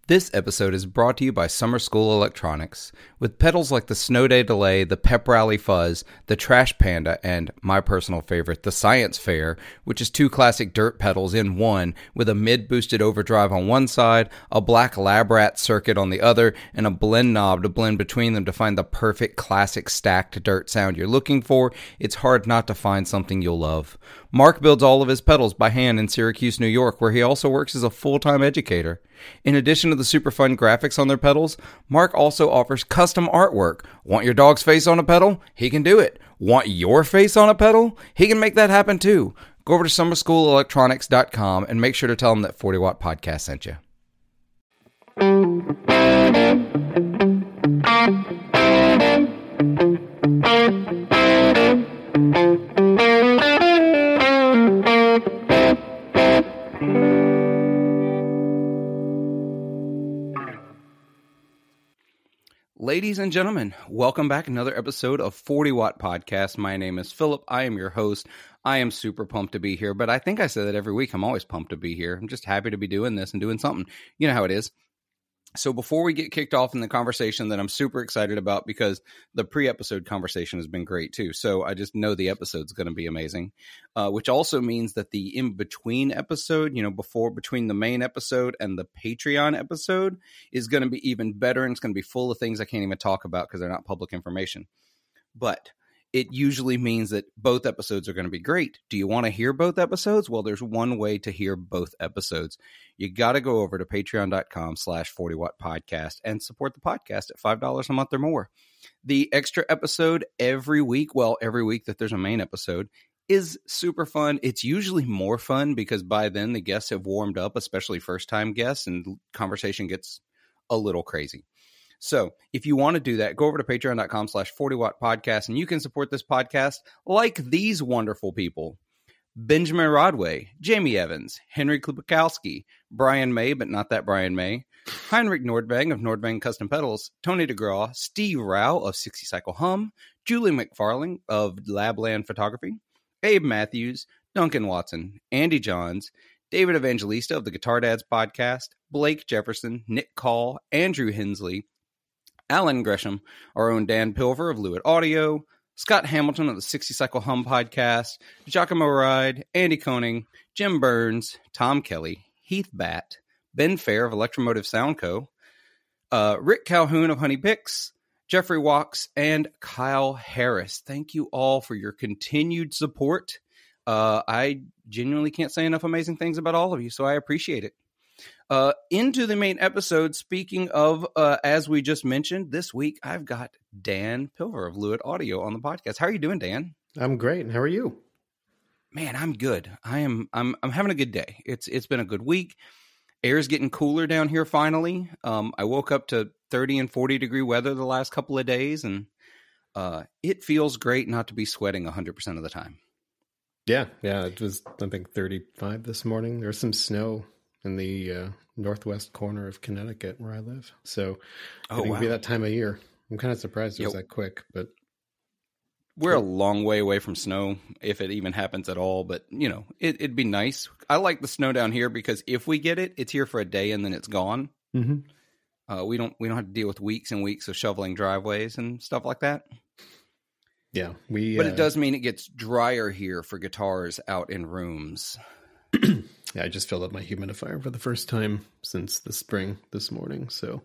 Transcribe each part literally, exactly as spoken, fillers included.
This episode is brought to you by Summer School Electronics. With pedals like the Snow Day Delay, the Pep Rally Fuzz, the Trash Panda, and my personal favorite, the Science Fair, which is two classic dirt pedals in one, with a mid-boosted overdrive on one side, a black Lab Rat circuit on the other, and a blend knob to blend between them to find the perfect classic stacked dirt sound you're looking for, it's hard not to find something you'll love. Mark builds all of his pedals by hand in Syracuse, New York, where he also works as a full-time educator. In addition to the super fun graphics on their pedals, Mark also offers custom artwork. Want your dog's face on a pedal? He can do it. Want your face on a pedal? He can make that happen too. Go over to summer school electronics dot com and make sure to tell him that forty watt Podcast sent you. Ladies and gentlemen, welcome back. Another episode of forty watt Podcast. My name is Philip. I am your host. I am super pumped to be here, but I think I say that every week. I'm always pumped to be here. I'm just happy to be doing this and doing something. You know how it is. So before we get kicked off in the conversation that I'm super excited about, because the pre-episode conversation has been great too. So I just know the episode's going to be amazing, uh, which also means that the in-between episode, you know, before between the main episode and the Patreon episode is going to be even better. And it's going to be full of things I can't even talk about because they're not public information. But it usually means that both episodes are going to be great. Do you want to hear both episodes? Well, there's one way to hear both episodes. You got to go over to patreon.com slash 40 watt podcast and support the podcast at five dollars a month or more. The extra episode every week, well, every week that there's a main episode, is super fun. It's usually more fun because by then the guests have warmed up, especially first-time guests, and conversation gets a little crazy. So if you want to do that, go over to patreon.com slash 40 watt podcast and you can support this podcast like these wonderful people: Benjamin Rodway, Jamie Evans, Henry Klubakowski, Brian May, but not that Brian May, Heinrich Nordvang of Nordvang Custom Pedals, Tony DeGraw, Steve Rao of sixty Cycle Hum, Julie McFarling of Labland Photography, Abe Matthews, Duncan Watson, Andy Johns, David Evangelista of the Guitar Dads podcast, Blake Jefferson, Nick Call, Andrew Hensley, Alan Gresham, our own Dan Pilver of Lewitt Audio, Scott Hamilton of the sixty Cycle Hum podcast, Giacomo Ride, Andy Koning, Jim Burns, Tom Kelly, Heath Batt, Ben Fair of Electromotive Sound Co., uh, Rick Calhoun of Honey Picks, Jeffrey Walks, and Kyle Harris. Thank you all for your continued support. Uh, I genuinely can't say enough amazing things about all of you, so I appreciate it. Uh, into the main episode, speaking of, uh, as we just mentioned, this week I've got Dan Pilver of Lewitt Audio on the podcast. How are you doing, Dan? I'm great. How are you? Man, I'm good. I am. I'm. I'm having a good day. It's. It's been a good week. Air's getting cooler down here. Finally, um, I woke up to thirty and forty degree weather the last couple of days, and uh, it feels great not to be sweating a hundred percent of the time. Yeah, yeah. It was, I think, thirty-five this morning. There was some snow in the uh, northwest corner of Connecticut where I live. So oh, I think wow. it'll be that time of year. I'm kind of surprised it Yo, was that quick, but we're a long way away from snow, if it even happens at all. But, you know, it, it'd be nice. I like the snow down here because if we get it, it's here for a day and then it's gone. Mm-hmm. Uh, we don't we don't have to deal with weeks and weeks of shoveling driveways and stuff like that. Yeah, we. But uh, it does mean it gets drier here for guitars out in rooms. Yeah, I just filled up my humidifier for the first time since the spring this morning. So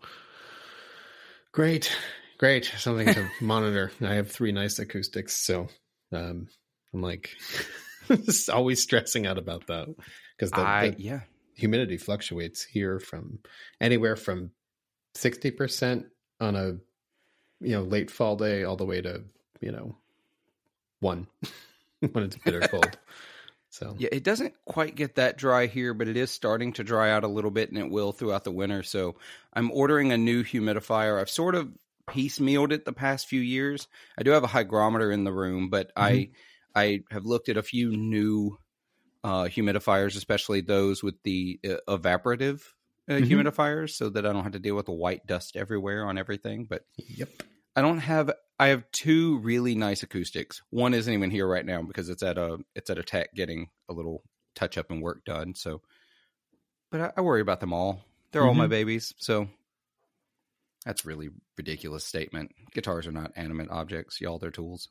great, great. Something to monitor. I have three nice acoustics. So um, I'm like just always stressing out about that because the, I, the yeah. humidity fluctuates here from anywhere from sixty percent on a, you know, late fall day all the way to, you know, one when it's bitter cold. So yeah, it doesn't quite get that dry here, but it is starting to dry out a little bit, and it will throughout the winter. So I'm ordering a new humidifier. I've sort of piecemealed it the past few years. I do have a hygrometer in the room, but mm-hmm. I I have looked at a few new uh, humidifiers, especially those with the uh, evaporative uh, mm-hmm. humidifiers, so that I don't have to deal with the white dust everywhere on everything. But yep, I don't have. I have two really nice acoustics. One isn't even here right now because it's at a it's at a tech getting a little touch up and work done. So, but I, I worry about them all. They're all my Mm-hmm. babies. So that's a really ridiculous statement. Guitars are not animate objects. Y'all, they're tools.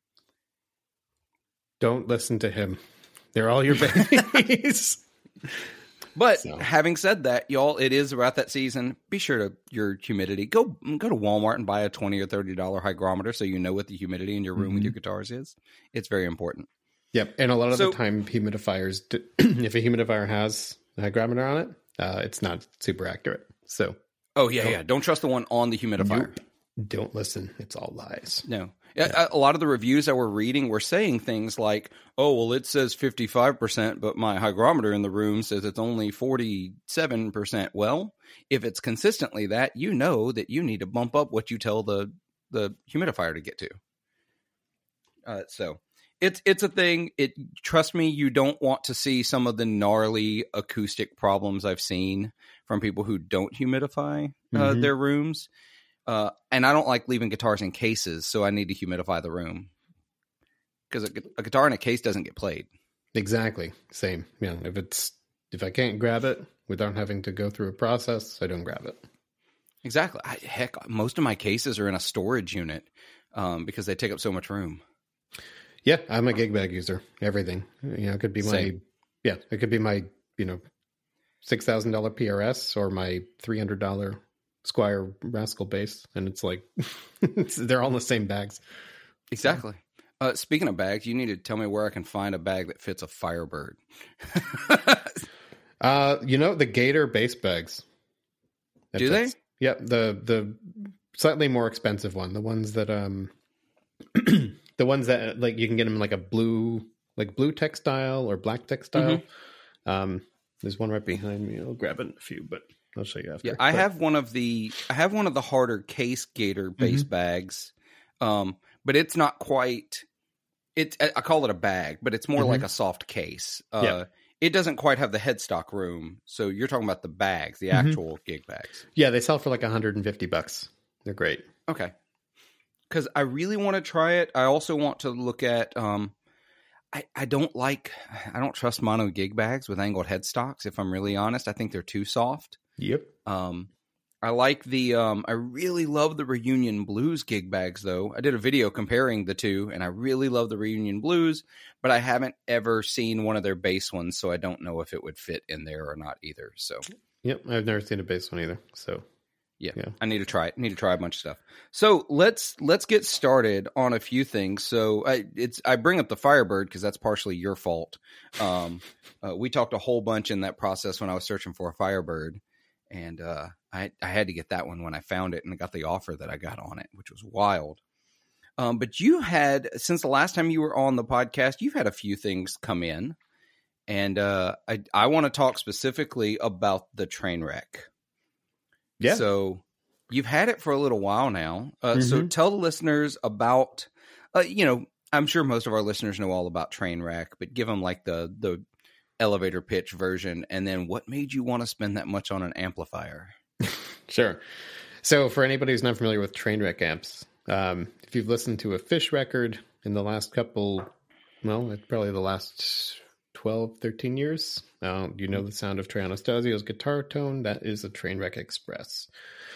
Don't listen to him. They're all your babies. But So. having said that, y'all, it is about that season. Be sure to your humidity. Go go to Walmart and buy a twenty or thirty dollar hygrometer so you know what the humidity in your room Mm-hmm. with your guitars is. It's very important. Yep, and a lot of So- the time, humidifiers, do, if a humidifier has a hygrometer on it, uh, it's not super accurate. So Oh yeah, yeah. Don't trust the one on the humidifier. Nope. Don't listen. It's all lies. No. Yeah. A, a lot of the reviews that we're reading were saying things like, oh, well, it says fifty-five percent, but my hygrometer in the room says it's only forty-seven percent. Well, if it's consistently that, you know that you need to bump up what you tell the, the humidifier to get to. Uh, so it's it's a thing. It trust me, you don't want to see some of the gnarly acoustic problems I've seen from people who don't humidify uh, Mhm. their rooms. Uh, and I don't like leaving guitars in cases, so I need to humidify the room because a, gu- a guitar in a case doesn't get played. Exactly. Same. Yeah. If it's if I can't grab it without having to go through a process, I don't grab it. Exactly. I, heck, most of my cases are in a storage unit um, because they take up so much room. Yeah, I'm a gig bag user. Everything. You know, it could be my Same. yeah, it could be my, you know, six thousand dollar P R S or my three hundred dollar Squire Rascal bass, and it's like it's, they're all in the same bags. Exactly. Uh, speaking of bags, you need to tell me where I can find a bag that fits a Firebird. Uh, you know, the Gator bass bags. That Do fits. they? Yep, the the slightly more expensive one, the ones that um the ones that like you can get them in like a blue like blue textile or black textile. Mm-hmm. Um there's one right behind me. I'll grab it in a few, but I'll show you after. Yeah, I But- have one of the I have one of the harder case Gator base Mm-hmm. bags, um, but it's not quite. It I I call it a bag, but it's more Mhm. like a soft case. Uh, Yeah. It doesn't quite have the headstock room, so you're talking about the bags, the Mhm. actual gig bags. Yeah, they sell for like one hundred fifty bucks. They're great. Okay, because I really want to try it. I also want to look at. Um, I I don't like. I don't trust mono gig bags with angled headstocks. If I'm really honest, I think they're too soft. Yep. Um, I like the, um, I really love the Reunion Blues gig bags though. I did a video comparing the two and I really love the Reunion Blues, but I haven't ever seen one of their bass ones. So I don't know if it would fit in there or not either. So Yep. I've never seen a bass one either. So yeah, Yeah. I need to try it. I need to try a bunch of stuff. So let's, let's get started on a few things. So I, it's, I bring up the Firebird because that's partially your fault. Um, uh, we talked a whole bunch in that process when I was searching for a Firebird. And uh, I, I had to get that one when I found it and I got the offer that I got on it, which was wild. Um, but you had, since the last time you were on the podcast, you've had a few things come in. And uh, I, I want to talk specifically about the Trainwreck. yeah. So you've had it for a little while now. Uh, So Mhm. tell the listeners about, uh, you know, I'm sure most of our listeners know all about Trainwreck, but give them like the the elevator pitch version. And then what made you want to spend that much on an amplifier? Sure. So for anybody who's not familiar with Trainwreck amps, um, if you've listened to a Fish record in the last couple, well, it's probably the last twelve, thirteen years, uh, you know the sound of Trey Anastasio's guitar tone. That is a Trainwreck Express.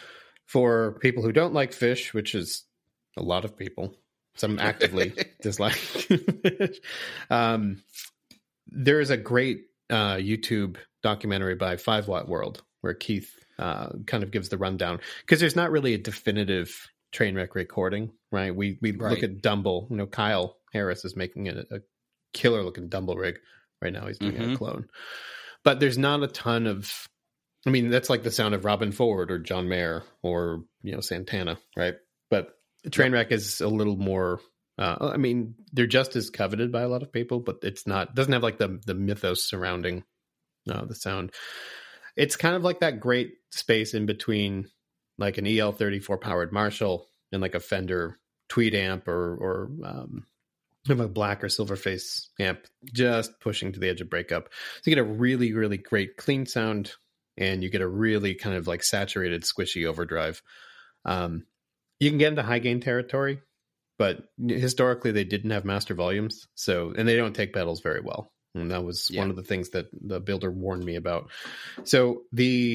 For people who don't like Fish, which is a lot of people, some actively dislike Fish, um, there is a great uh, YouTube documentary by Five Watt World where Keith uh, kind of gives the rundown, because there's not really a definitive Trainwreck recording, right? We we Right. look at Dumble. You know, Kyle Harris is making a, a killer looking Dumble rig right now. He's doing Mhm. a clone, but there's not a ton of. I mean, that's like the sound of Robin Ford or John Mayer or you know Santana, right? But Trainwreck is a little more. Uh, I mean, they're just as coveted by a lot of people, but it's not doesn't have like the the mythos surrounding uh, the sound. It's kind of like that great space in between, like an E L thirty-four powered Marshall and like a Fender Tweed amp or or um, a black or silver face amp, just pushing to the edge of breakup. So you get a really really great clean sound, and you get a really kind of like saturated squishy overdrive. Um, you can get into high gain territory, but historically they didn't have master volumes, so and they don't take pedals very well, and that was Yeah. one of the things that the builder warned me about. So the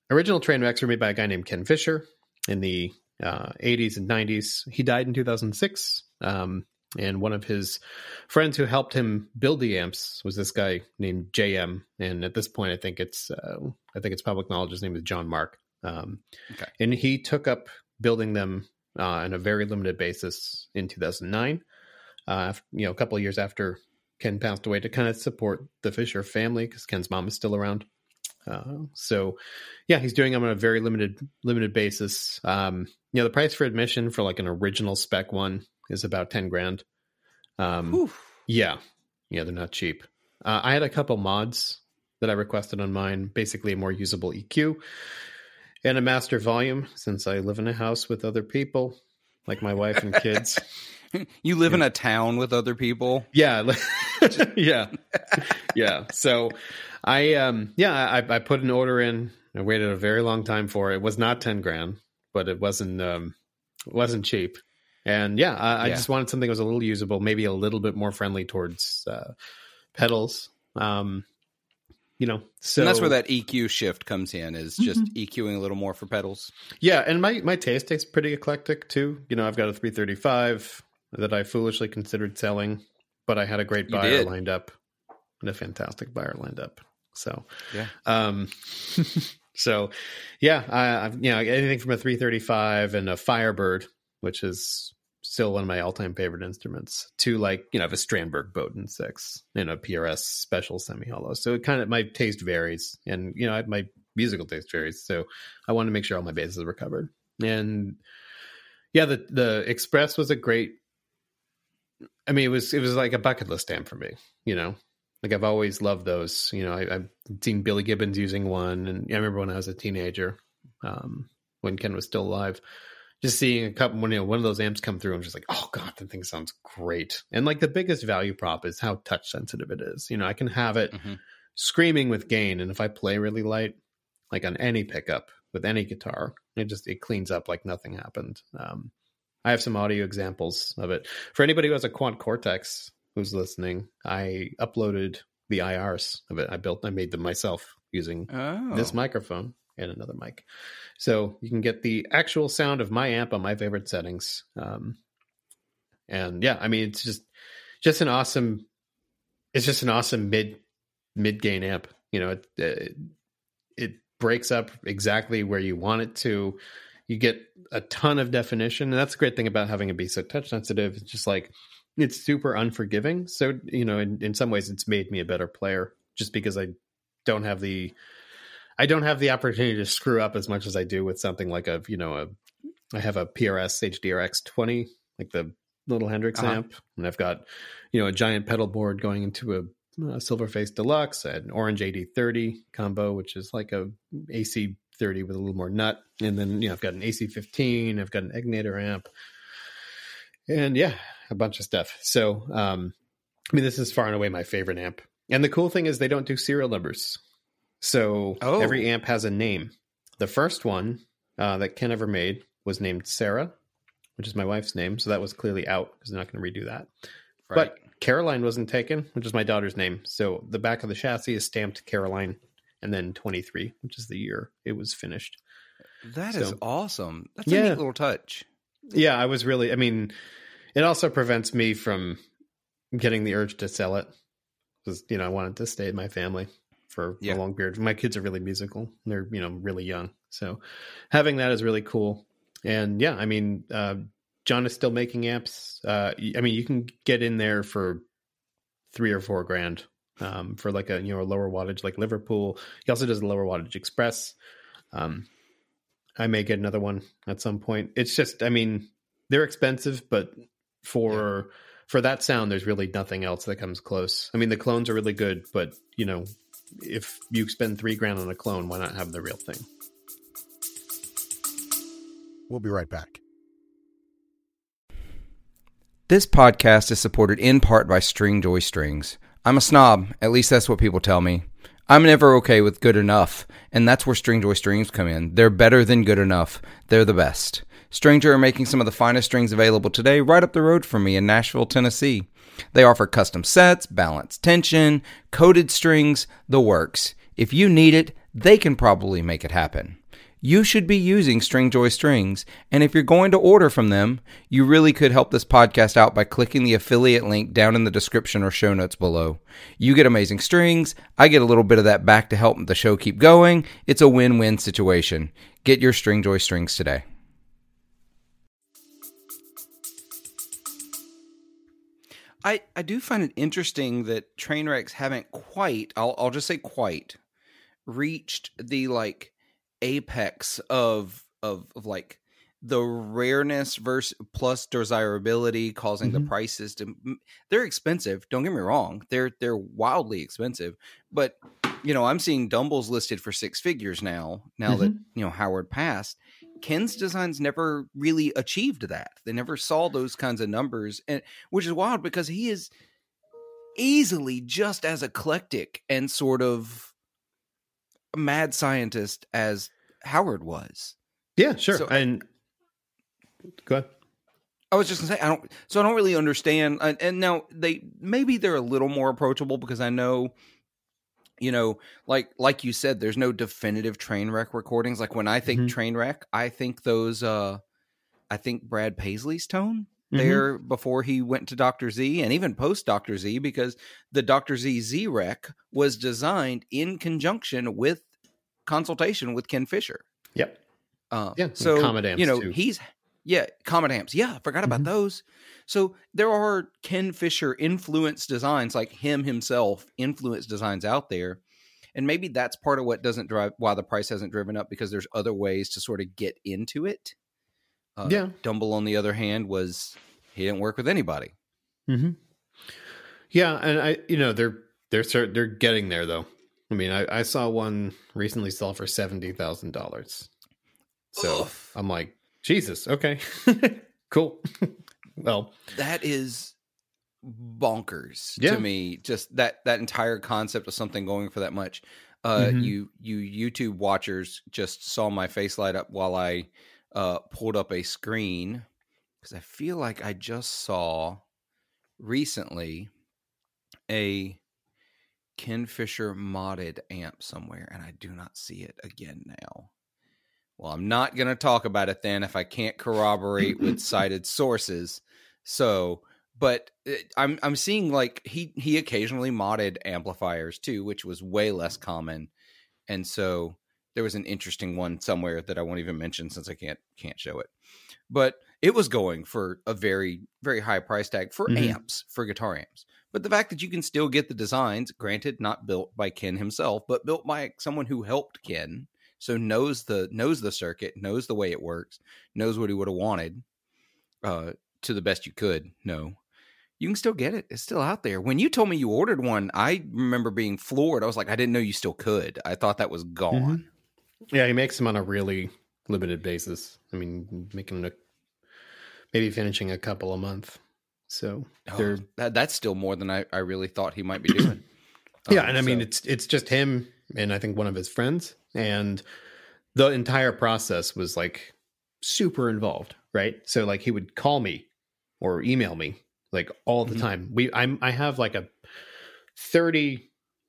original Trainwrecks were made by a guy named Ken Fisher in the uh, eighties and nineties. He died in two thousand six. Um, and one of his friends who helped him build the amps was this guy named J M. And at this point, I think it's uh, I think it's public knowledge. His name is John Mark. Um, okay. And he took up building them uh, on a very limited basis in two thousand nine. Uh, you know, a couple of years after Ken passed away, to kind of support the Fisher family because Ken's mom is still around. Uh, so yeah, he's doing them on a very limited, limited basis. Um, you know, the price for admission for like an original spec one is about ten grand. Um, yeah, yeah, they're not cheap. Uh, I had a couple mods that I requested on mine, basically a more usable E Q and a master volume, since I live in a house with other people like my wife and kids. You live yeah. in a town with other people? Yeah. yeah. Yeah. So I, um, yeah, I, I put an order in. I waited a very long time for it. It was not ten grand, but it wasn't, um, it wasn't cheap. And yeah, I, I yeah. just wanted something that was a little usable, maybe a little bit more friendly towards, uh, pedals. Um, you know, so and that's where that E Q shift comes in, is just mm-hmm. EQing a little more for pedals. Yeah. And my, my taste is pretty eclectic too. You know, I've got a three thirty-five that I foolishly considered selling, but I had a great buyer lined up and a fantastic buyer lined up. So, yeah. Um, so yeah, I, I've, you know, anything from a three thirty-five and a Firebird, which is still one of my all-time favorite instruments, to like, you know, I have a Strandberg Bowden six and a P R S special semi-hollow. So it kind of, my taste varies, and, you know, my musical taste varies. So I wanted to make sure all my bases were covered. And yeah, the, the Express was a great, I mean, it was, it was like a bucket list amp for me, you know, like I've always loved those. You know, I, I've seen Billy Gibbons using one, and I remember when I was a teenager, um, when Ken was still alive, just seeing a couple, when, you know, one of those amps come through, I'm just like, oh God, that thing sounds great. And like the biggest value prop is how touch sensitive it is. You know, I can have it mm-hmm. screaming with gain, and if I play really light, like on any pickup with any guitar, it just, it cleans up like nothing happened. Um, I have some audio examples of it. For anybody who has a Quad Cortex who's listening, I uploaded the I Rs of it. I built, I made them myself using oh. this microphone and another mic. So you can get the actual sound of my amp on my favorite settings. Um, and yeah, I mean, it's just, just an awesome, it's just an awesome mid, mid gain amp. You know, it, it, it breaks up exactly where you want it to. You get a ton of definition, and that's the great thing about having a be so touch sensitive. It's just like, it's super unforgiving. So, you know, in, in some ways it's made me a better player, just because I don't have the, I don't have the opportunity to screw up as much as I do with something like a, you know, a, I have a P R S H D R X twenty, like the little Hendrix uh-huh. amp. And I've got, you know, a giant pedal board going into a, a Silverface Deluxe. I had an Orange eighty thirty combo, which is like a A C thirty with a little more nut. And then, you know, I've got an A C fifteen, I've got an Egnator amp, and yeah, a bunch of stuff. So, um, I mean, this is far and away my favorite amp. And the cool thing is they don't do serial numbers. So oh. every amp has a name. The first one uh, that Ken ever made was named Sarah, which is my wife's name. So that was clearly out because they're not going to redo that. Right. But Caroline wasn't taken, which is my daughter's name. So the back of the chassis is stamped Caroline, and then twenty-three, which is the year it was finished. That so, is awesome. That's yeah. a neat little touch. Yeah, I was really, I mean, it also prevents me from getting the urge to sell it, because, you know, I wanted to stay in my family for yeah. a long period. My kids are really musical. They're, you know, really young. So having that is really cool. And yeah, I mean, uh, John is still making amps. Uh, I mean, you can get in there for three or four grand um, for like a, you know, a lower wattage, like Liverpool. He also does a lower wattage Express. Um, I may get another one at some point. It's just, I mean, they're expensive, but for, yeah. for that sound, there's really nothing else that comes close. I mean, the clones are really good, but you know, if you spend three grand on a clone, why not have the real thing? We'll be right back. This podcast is supported in part by Stringjoy Strings. I'm a snob, at least that's what people tell me. I'm never okay with good enough, and that's where Stringjoy Strings come in. They're better than good enough. They're the best. Stringjoy are making some of the finest strings available today right up the road from me in Nashville, Tennessee. They offer custom sets, balanced tension, coated strings, the works. If you need it, they can probably make it happen. You should be using Stringjoy strings, and if you're going to order from them, you really could help this podcast out by clicking the affiliate link down in the description or show notes below. You get amazing strings, I get a little bit of that back to help the show keep going. It's a win-win situation. Get your Stringjoy strings today. I, I do find it interesting that Trainwrecks haven't quite, I'll, I'll just say quite, reached the, like, apex of, of, of like, the rareness versus plus desirability causing mm-hmm. the prices to, they're expensive. Don't get me wrong. They're, they're wildly expensive, but, you know, I'm seeing Dumbles listed for six figures now, now mm-hmm. that, you know, Howard passed. Ken's designs never really achieved that. They never saw those kinds of numbers, and which is wild because he is easily just as eclectic and sort of mad scientist as Howard was. Yeah, sure. So, and go ahead. I was just gonna say I don't. So I don't really understand. And, and now they maybe they're a little more approachable because I know. You know, like like you said, there's no definitive Trainwreck recordings. Like when I think mm-hmm. Trainwreck, I think those, uh, I think Brad Paisley's tone mm-hmm. there before he went to Doctor Z and even post Doctor Z, because the Doctor Z Z-Rec was designed in conjunction with consultation with Ken Fisher. Yep. Uh, yeah. So, Comet amps you know, too. he's, yeah, Comet amps. Yeah, I forgot about mm-hmm. those. So there are Ken Fisher influenced designs, like him himself influenced designs out there. And maybe that's part of what doesn't drive why the price hasn't driven up, because there's other ways to sort of get into it. Uh, yeah. Dumble, on the other hand, was he didn't work with anybody. Mm-hmm. Yeah. And I, you know, they're, they're, they're getting there though. I mean, I, I saw one recently sell for seventy thousand dollars. So Ugh. I'm like, Jesus. Okay, cool. Well, that is bonkers yeah. to me. Just that that entire concept of something going for that much. Uh, mm-hmm. You you YouTube watchers just saw my face light up while I uh, pulled up a screen, because I feel like I just saw recently a Ken Fisher modded amp somewhere, and I do not see it again now. Well, I'm not going to talk about it then if I can't corroborate with cited sources. So, but it, I'm I'm seeing like he he occasionally modded amplifiers too, which was way less common. And so there was an interesting one somewhere that I won't even mention since I can't can't show it. But it was going for a very very high price tag for mm-hmm. amps, for guitar amps. But the fact that you can still get the designs, granted not built by Ken himself, but built by someone who helped Ken. So knows the knows the circuit, knows the way it works, knows what he would have wanted, uh, to the best you could know. You can still get it. It's still out there. When you told me you ordered one, I remember being floored. I was like, I didn't know you still could. I thought that was gone. Mm-hmm. Yeah, he makes them on a really limited basis. I mean, making a, maybe finishing a couple a month. So oh, that, that's still more than I, I really thought he might be doing. yeah, um, and I so. mean, it's it's just him and I think one of his friends. And the entire process was like super involved, right? So like he would call me or email me like all the mm-hmm. time. We I'm I have like a thirty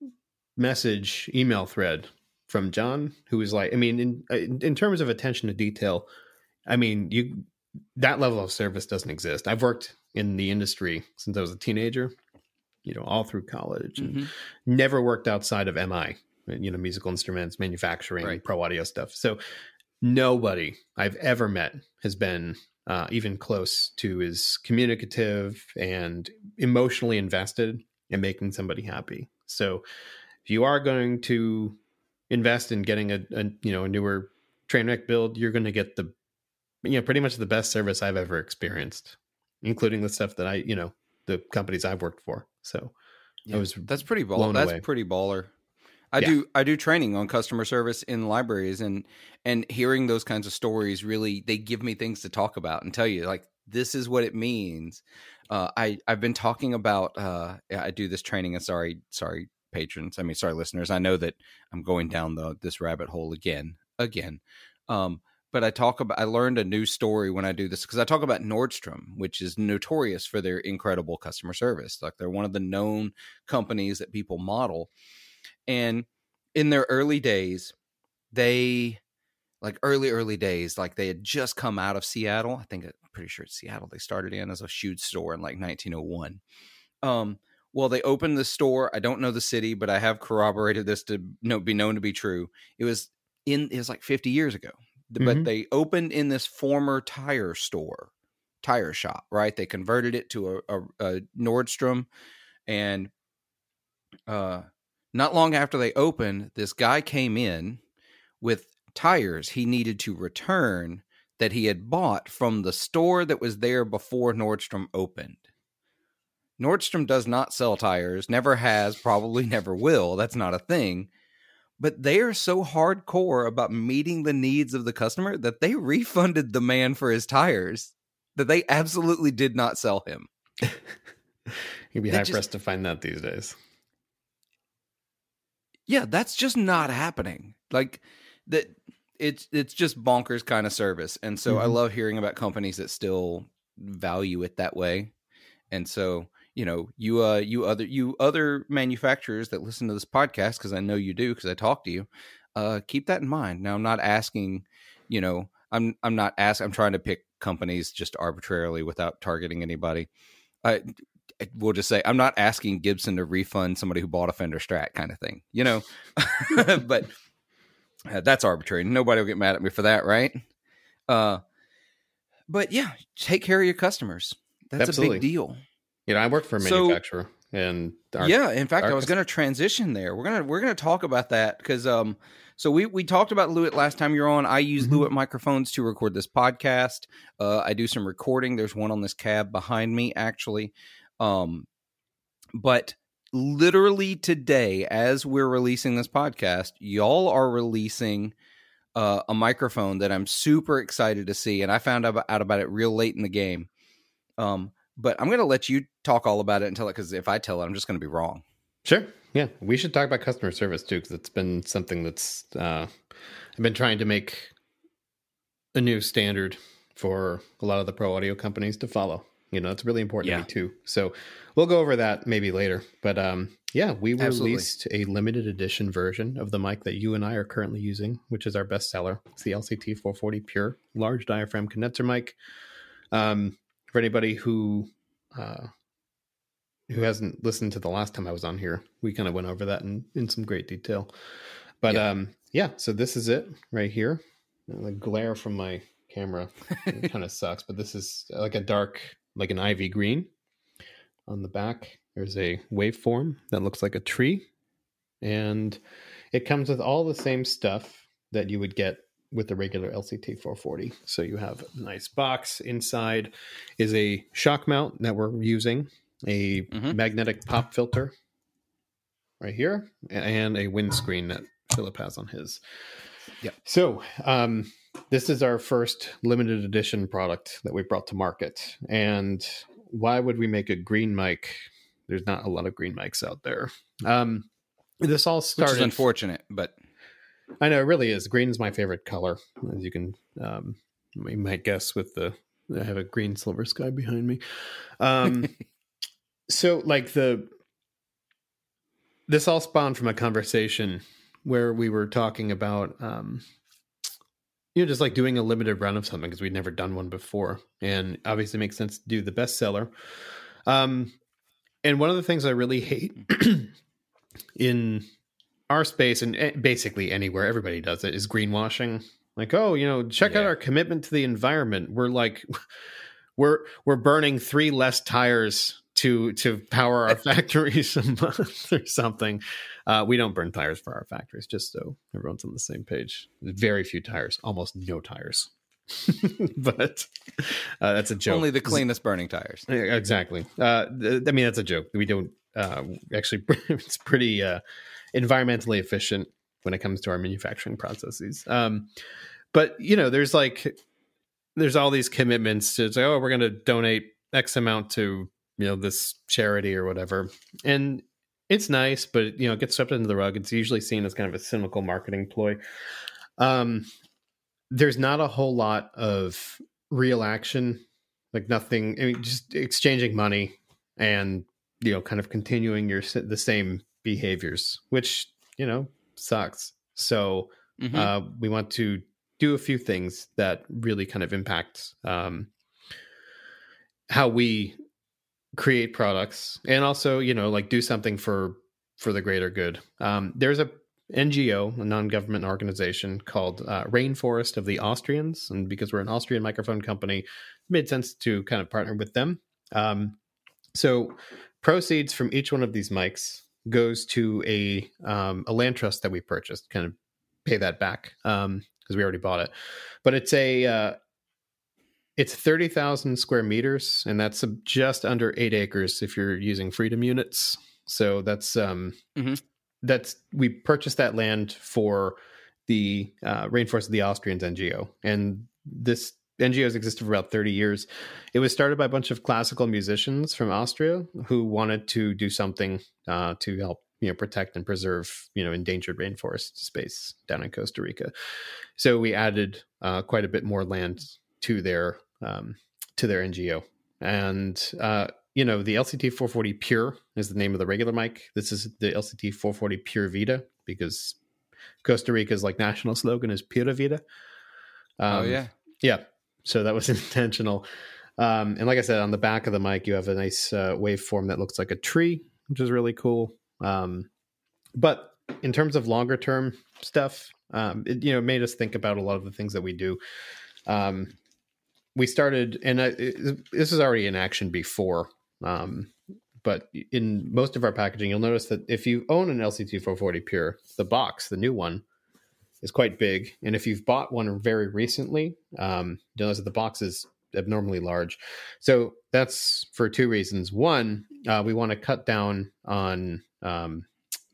message email thread from John, who was like, I mean, in in terms of attention to detail, I mean, you that level of service doesn't exist. I've worked in the industry since I was a teenager, you know, all through college, and mm-hmm. never worked outside of M I. You know, musical instruments, manufacturing, right. pro audio stuff. So nobody I've ever met has been uh, even close to as communicative and emotionally invested in making somebody happy. So if you are going to invest in getting a, a you know a newer Trainwreck build, you're going to get the you know pretty much the best service I've ever experienced, including the stuff that I you know the companies I've worked for. So yeah, I was that's pretty baller. That's away. pretty baller. I yeah. do I do training on customer service in libraries, and and hearing those kinds of stories really, they give me things to talk about and tell you, like, this is what it means. Uh, I I've been talking about uh, I do this training, and sorry sorry patrons, I mean sorry listeners, I know that I'm going down the this rabbit hole again again. Um, but I talk about I learned a new story when I do this, because I talk about Nordstrom, which is notorious for their incredible customer service. Like, they're one of the known companies that people model. And in their early days, they like early, early days, like they had just come out of Seattle. I think I'm pretty sure it's Seattle. They started in as a shoe store in like nineteen oh one. Um, well, they opened the store. I don't know the city, but I have corroborated this to know, be known to be true. It was in, it was like fifty years ago, mm-hmm. but they opened in this former tire store, tire shop, right? They converted it to a, a, a Nordstrom, and uh, not long after they opened, this guy came in with tires he needed to return that he had bought from the store that was there before Nordstrom opened. Nordstrom does not sell tires, never has, probably never will. That's not a thing. But they are so hardcore about meeting the needs of the customer that they refunded the man for his tires that they absolutely did not sell him. You'd be high pressed to find that these days. Yeah, that's just not happening. Like that, it's it's just bonkers kind of service. And so mm-hmm. I love hearing about companies that still value it that way. And so, you know, you uh you other you other manufacturers that listen to this podcast, because I know you do, because I talk to you, uh, keep that in mind. Now, I'm not asking, you know, I'm I'm not asking. I'm trying to pick companies just arbitrarily without targeting anybody. I we'll just say I'm not asking Gibson to refund somebody who bought a Fender Strat kind of thing, you know. But uh, that's arbitrary. Nobody will get mad at me for that, right? Uh, but yeah, take care of your customers. That's Absolutely. a big deal. You know, I work for a manufacturer, so, and our, yeah, in fact, I was going to transition there. We're gonna we're gonna talk about that because um, so we we talked about Lewitt last time you're on. I use mm-hmm. Lewitt microphones to record this podcast. Uh, I do some recording. There's one on this cab behind me, actually. Um, but literally today, as we're releasing this podcast, y'all are releasing uh, a microphone that I'm super excited to see, and I found out about it real late in the game. Um, but I'm going to let you talk all about it and tell it, because if I tell it, I'm just going to be wrong. Sure. Yeah. We should talk about customer service too, because it's been something that's, uh, I've been trying to make a new standard for a lot of the pro audio companies to follow. You know, it's really important yeah. to me too. So we'll go over that maybe later. But um, yeah, we Absolutely. released a limited edition version of the mic that you and I are currently using, which is our bestseller. It's the L C T four forty Pure large diaphragm condenser mic. Um, For anybody who uh, who hasn't listened to the last time I was on here, we kind of went over that in, in some great detail. But yeah. Um, yeah, so this is it right here. The glare from my camera kind of sucks, but this is like a dark, like an ivy green. On the back, there's a waveform that looks like a tree. And it comes with all the same stuff that you would get with the regular L C T four forty. So you have a nice box. Inside is a shock mount that we're using, a mm-hmm. magnetic pop filter right here, and a windscreen that Philip has on his. Yeah. So um, this is our first limited edition product that we brought to market. And why would we make a green mic? There's not a lot of green mics out there. Um, this all started... Which is unfortunate, but... I know, it really is. Green is my favorite color, as you can um, you might guess with the, I have a green silver sky behind me. Um, so like the, this all spawned from a conversation where we were talking about, um, you know, just like doing a limited run of something because we'd never done one before. And obviously it makes sense to do the bestseller. Um, and one of the things I really hate in our space, and basically anywhere, everybody does it, is greenwashing. Like, oh, you know, check yeah. out our commitment to the environment. We're like, we're we're burning three less tires to to power our factories a month or something. Uh, we don't burn tires for our factories, just so everyone's on the same page. Very few tires, almost no tires. But uh, that's a joke. Only the cleanest burning tires. Exactly. Uh, th- I mean, that's a joke. We don't uh, actually. It's pretty. Uh, environmentally efficient when it comes to our manufacturing processes. Um, but, you know, there's like, there's all these commitments to say, oh, we're going to donate X amount to, you know, this charity or whatever. And it's nice, but, you know, it gets swept under the rug. It's usually seen as kind of a cynical marketing ploy. Um, there's not a whole lot of real action, like nothing, I mean, just exchanging money and, you know, kind of continuing your, the same behaviors, which, you know, sucks. So mm-hmm. uh, we want to do a few things that really kind of impact um, how we create products, and also, you know, like do something for for the greater good. Um, there's a N G O, a non-government organization called uh, Rainforest of the Austrians, and because we're an Austrian microphone company, it made sense to kind of partner with them. Um, so proceeds from each one of these mics goes to a um, a land trust that we purchased, kind of pay that back um, because we already bought it. But it's a uh, it's thirty thousand square meters, and that's just under eight acres if you're using Freedom units. So that's um, mm-hmm. that's we purchased that land for the uh, Rainforest of the Austrians N G O, and this N G O has existed for about thirty years. It was started by a bunch of classical musicians from Austria who wanted to do something uh, to help, you know, protect and preserve, you know, endangered rainforest space down in Costa Rica. So we added uh, quite a bit more land to their um, to their N G O, and uh, you know, the L C T four forty Pure is the name of the regular mic. This is the L C T four forty Pure Vida, because Costa Rica's like national slogan is Pura Vida. Um, oh yeah, yeah. So that was intentional. Um, and like I said, on the back of the mic, you have a nice uh, waveform that looks like a tree, which is really cool. Um, but in terms of longer term stuff, um, it, you know, made us think about a lot of the things that we do. Um, we started, and I, it, this is already in action before, um, but in most of our packaging, you'll notice that if you own an L C T four forty Pure, the box, the new one, is quite big. And if you've bought one very recently, um, you'll notice that the box is abnormally large. So that's for two reasons. One, uh, we want to cut down on um,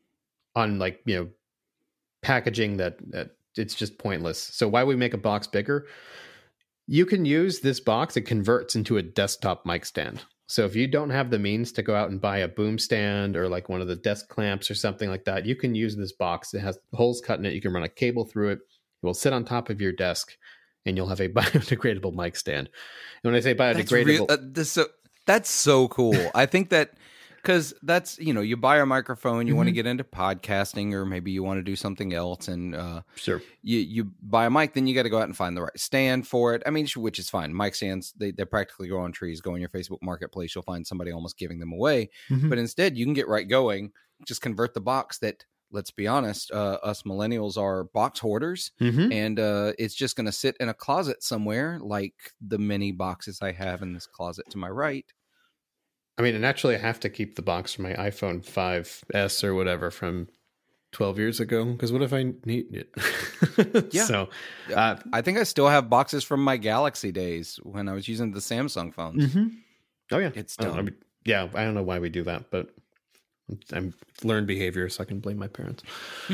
on like, you know, packaging that, that it's just pointless. So why we make a box bigger? You can use this box. It converts into a desktop mic stand. So if you don't have the means to go out and buy a boom stand or like one of the desk clamps or something like that, you can use this box. It has holes cut in it. You can run a cable through it. It will sit on top of your desk, and you'll have a biodegradable mic stand. And when I say biodegradable, that's, real, uh, this, so, that's so cool. I think that because that's, you know, you buy a microphone, you mm-hmm. want to get into podcasting, or maybe you want to do something else, and uh, sure, you you buy a mic, then you got to go out and find the right stand for it. I mean, which is fine. Mic stands, they they practically grow on trees. Go on your Facebook Marketplace, you'll find somebody almost giving them away. Mm-hmm. But instead, you can get right going. Just convert the box that, let's be honest, uh, us millennials are box hoarders, mm-hmm. and uh, it's just going to sit in a closet somewhere, like the many boxes I have in this closet to my right. I mean, and actually I have to keep the box from my iPhone five S or whatever from twelve years ago, because what if I need it? Yeah. So uh, I think I still have boxes from my Galaxy days when I was using the Samsung phones. Mm-hmm. Oh, yeah. It's dumb. I mean, yeah, I don't know why we do that, but I'm learned behavior, so I can blame my parents.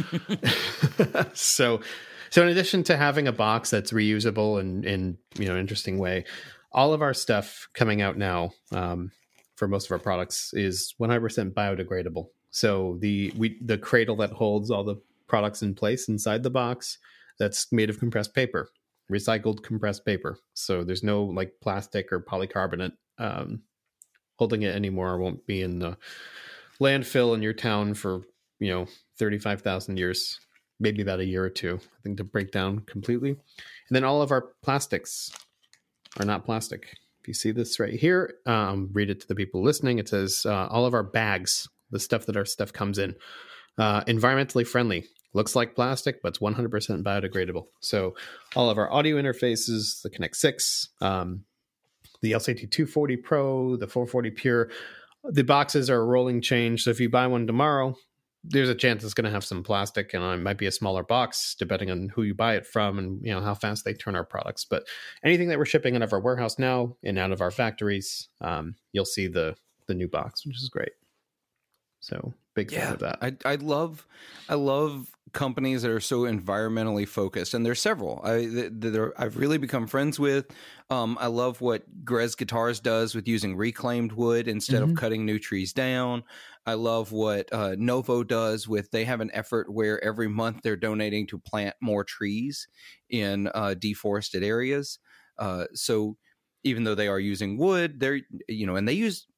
so, so in addition to having a box that's reusable and in, you know, interesting way, all of our stuff coming out now, um, for most of our products, is one hundred percent biodegradable. So the we the cradle that holds all the products in place inside the box, that's made of compressed paper, recycled compressed paper. So there's no like plastic or polycarbonate um, holding it anymore. It won't be in the landfill in your town for, you know, thirty-five thousand years, maybe about a year or two, I think, to break down completely. And then all of our plastics are not plastic. You see this right here, um, read it to the people listening. It says uh, all of our bags, the stuff that our stuff comes in, uh, environmentally friendly. Looks like plastic, but it's one hundred percent biodegradable. So all of our audio interfaces, the Connect six, um, the L C T two forty Pro, the four forty Pure, the boxes are a rolling change. So if you buy one tomorrow, there's a chance it's going to have some plastic, and it might be a smaller box depending on who you buy it from and, you know, how fast they turn our products. But anything that we're shipping out of our warehouse now and out of our factories, um, you'll see the the new box, which is great. So big fan yeah, of that. I I love I love companies that are so environmentally focused, and there's several I that I've really become friends with. Um, I love what Grez Guitars does with using reclaimed wood instead mm-hmm. of cutting new trees down. I love what uh, Novo does with, they have an effort where every month they're donating to plant more trees in uh, deforested areas. Uh, so even though they are using wood, they're, you know, and they use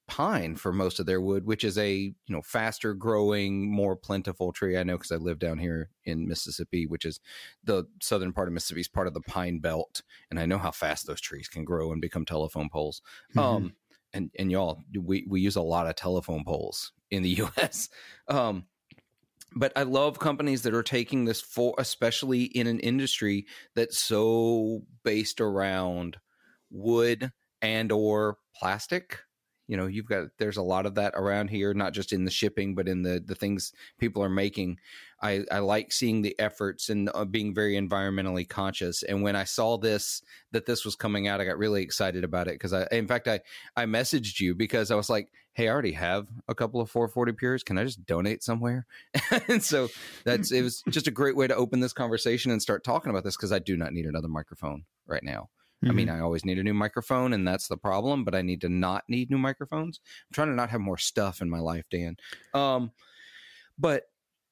pine for most of their wood, which is a, you know, faster growing, more plentiful tree. I know because I live down here in Mississippi, which is the southern part of Mississippi, is part of the pine belt, and I know how fast those trees can grow and become telephone poles. Mm-hmm. Um, and and y'all, we we use a lot of telephone poles in the U S. Um, but I love companies that are taking this for, especially in an industry that's so based around wood and or plastic. You know, you've got, there's a lot of that around here, not just in the shipping, but in the, the things people are making. I, I like seeing the efforts and uh, being very environmentally conscious. And when I saw this, that this was coming out, I got really excited about it. Cause I, in fact, I, I messaged you because I was like, hey, I already have a couple of four forty Pures. Can I just donate somewhere? And so that's, it was just a great way to open this conversation and start talking about this. Cause I do not need another microphone right now. I mean, I always need a new microphone, and that's the problem, but I need to not need new microphones. I'm trying to not have more stuff in my life, Dan. Um, but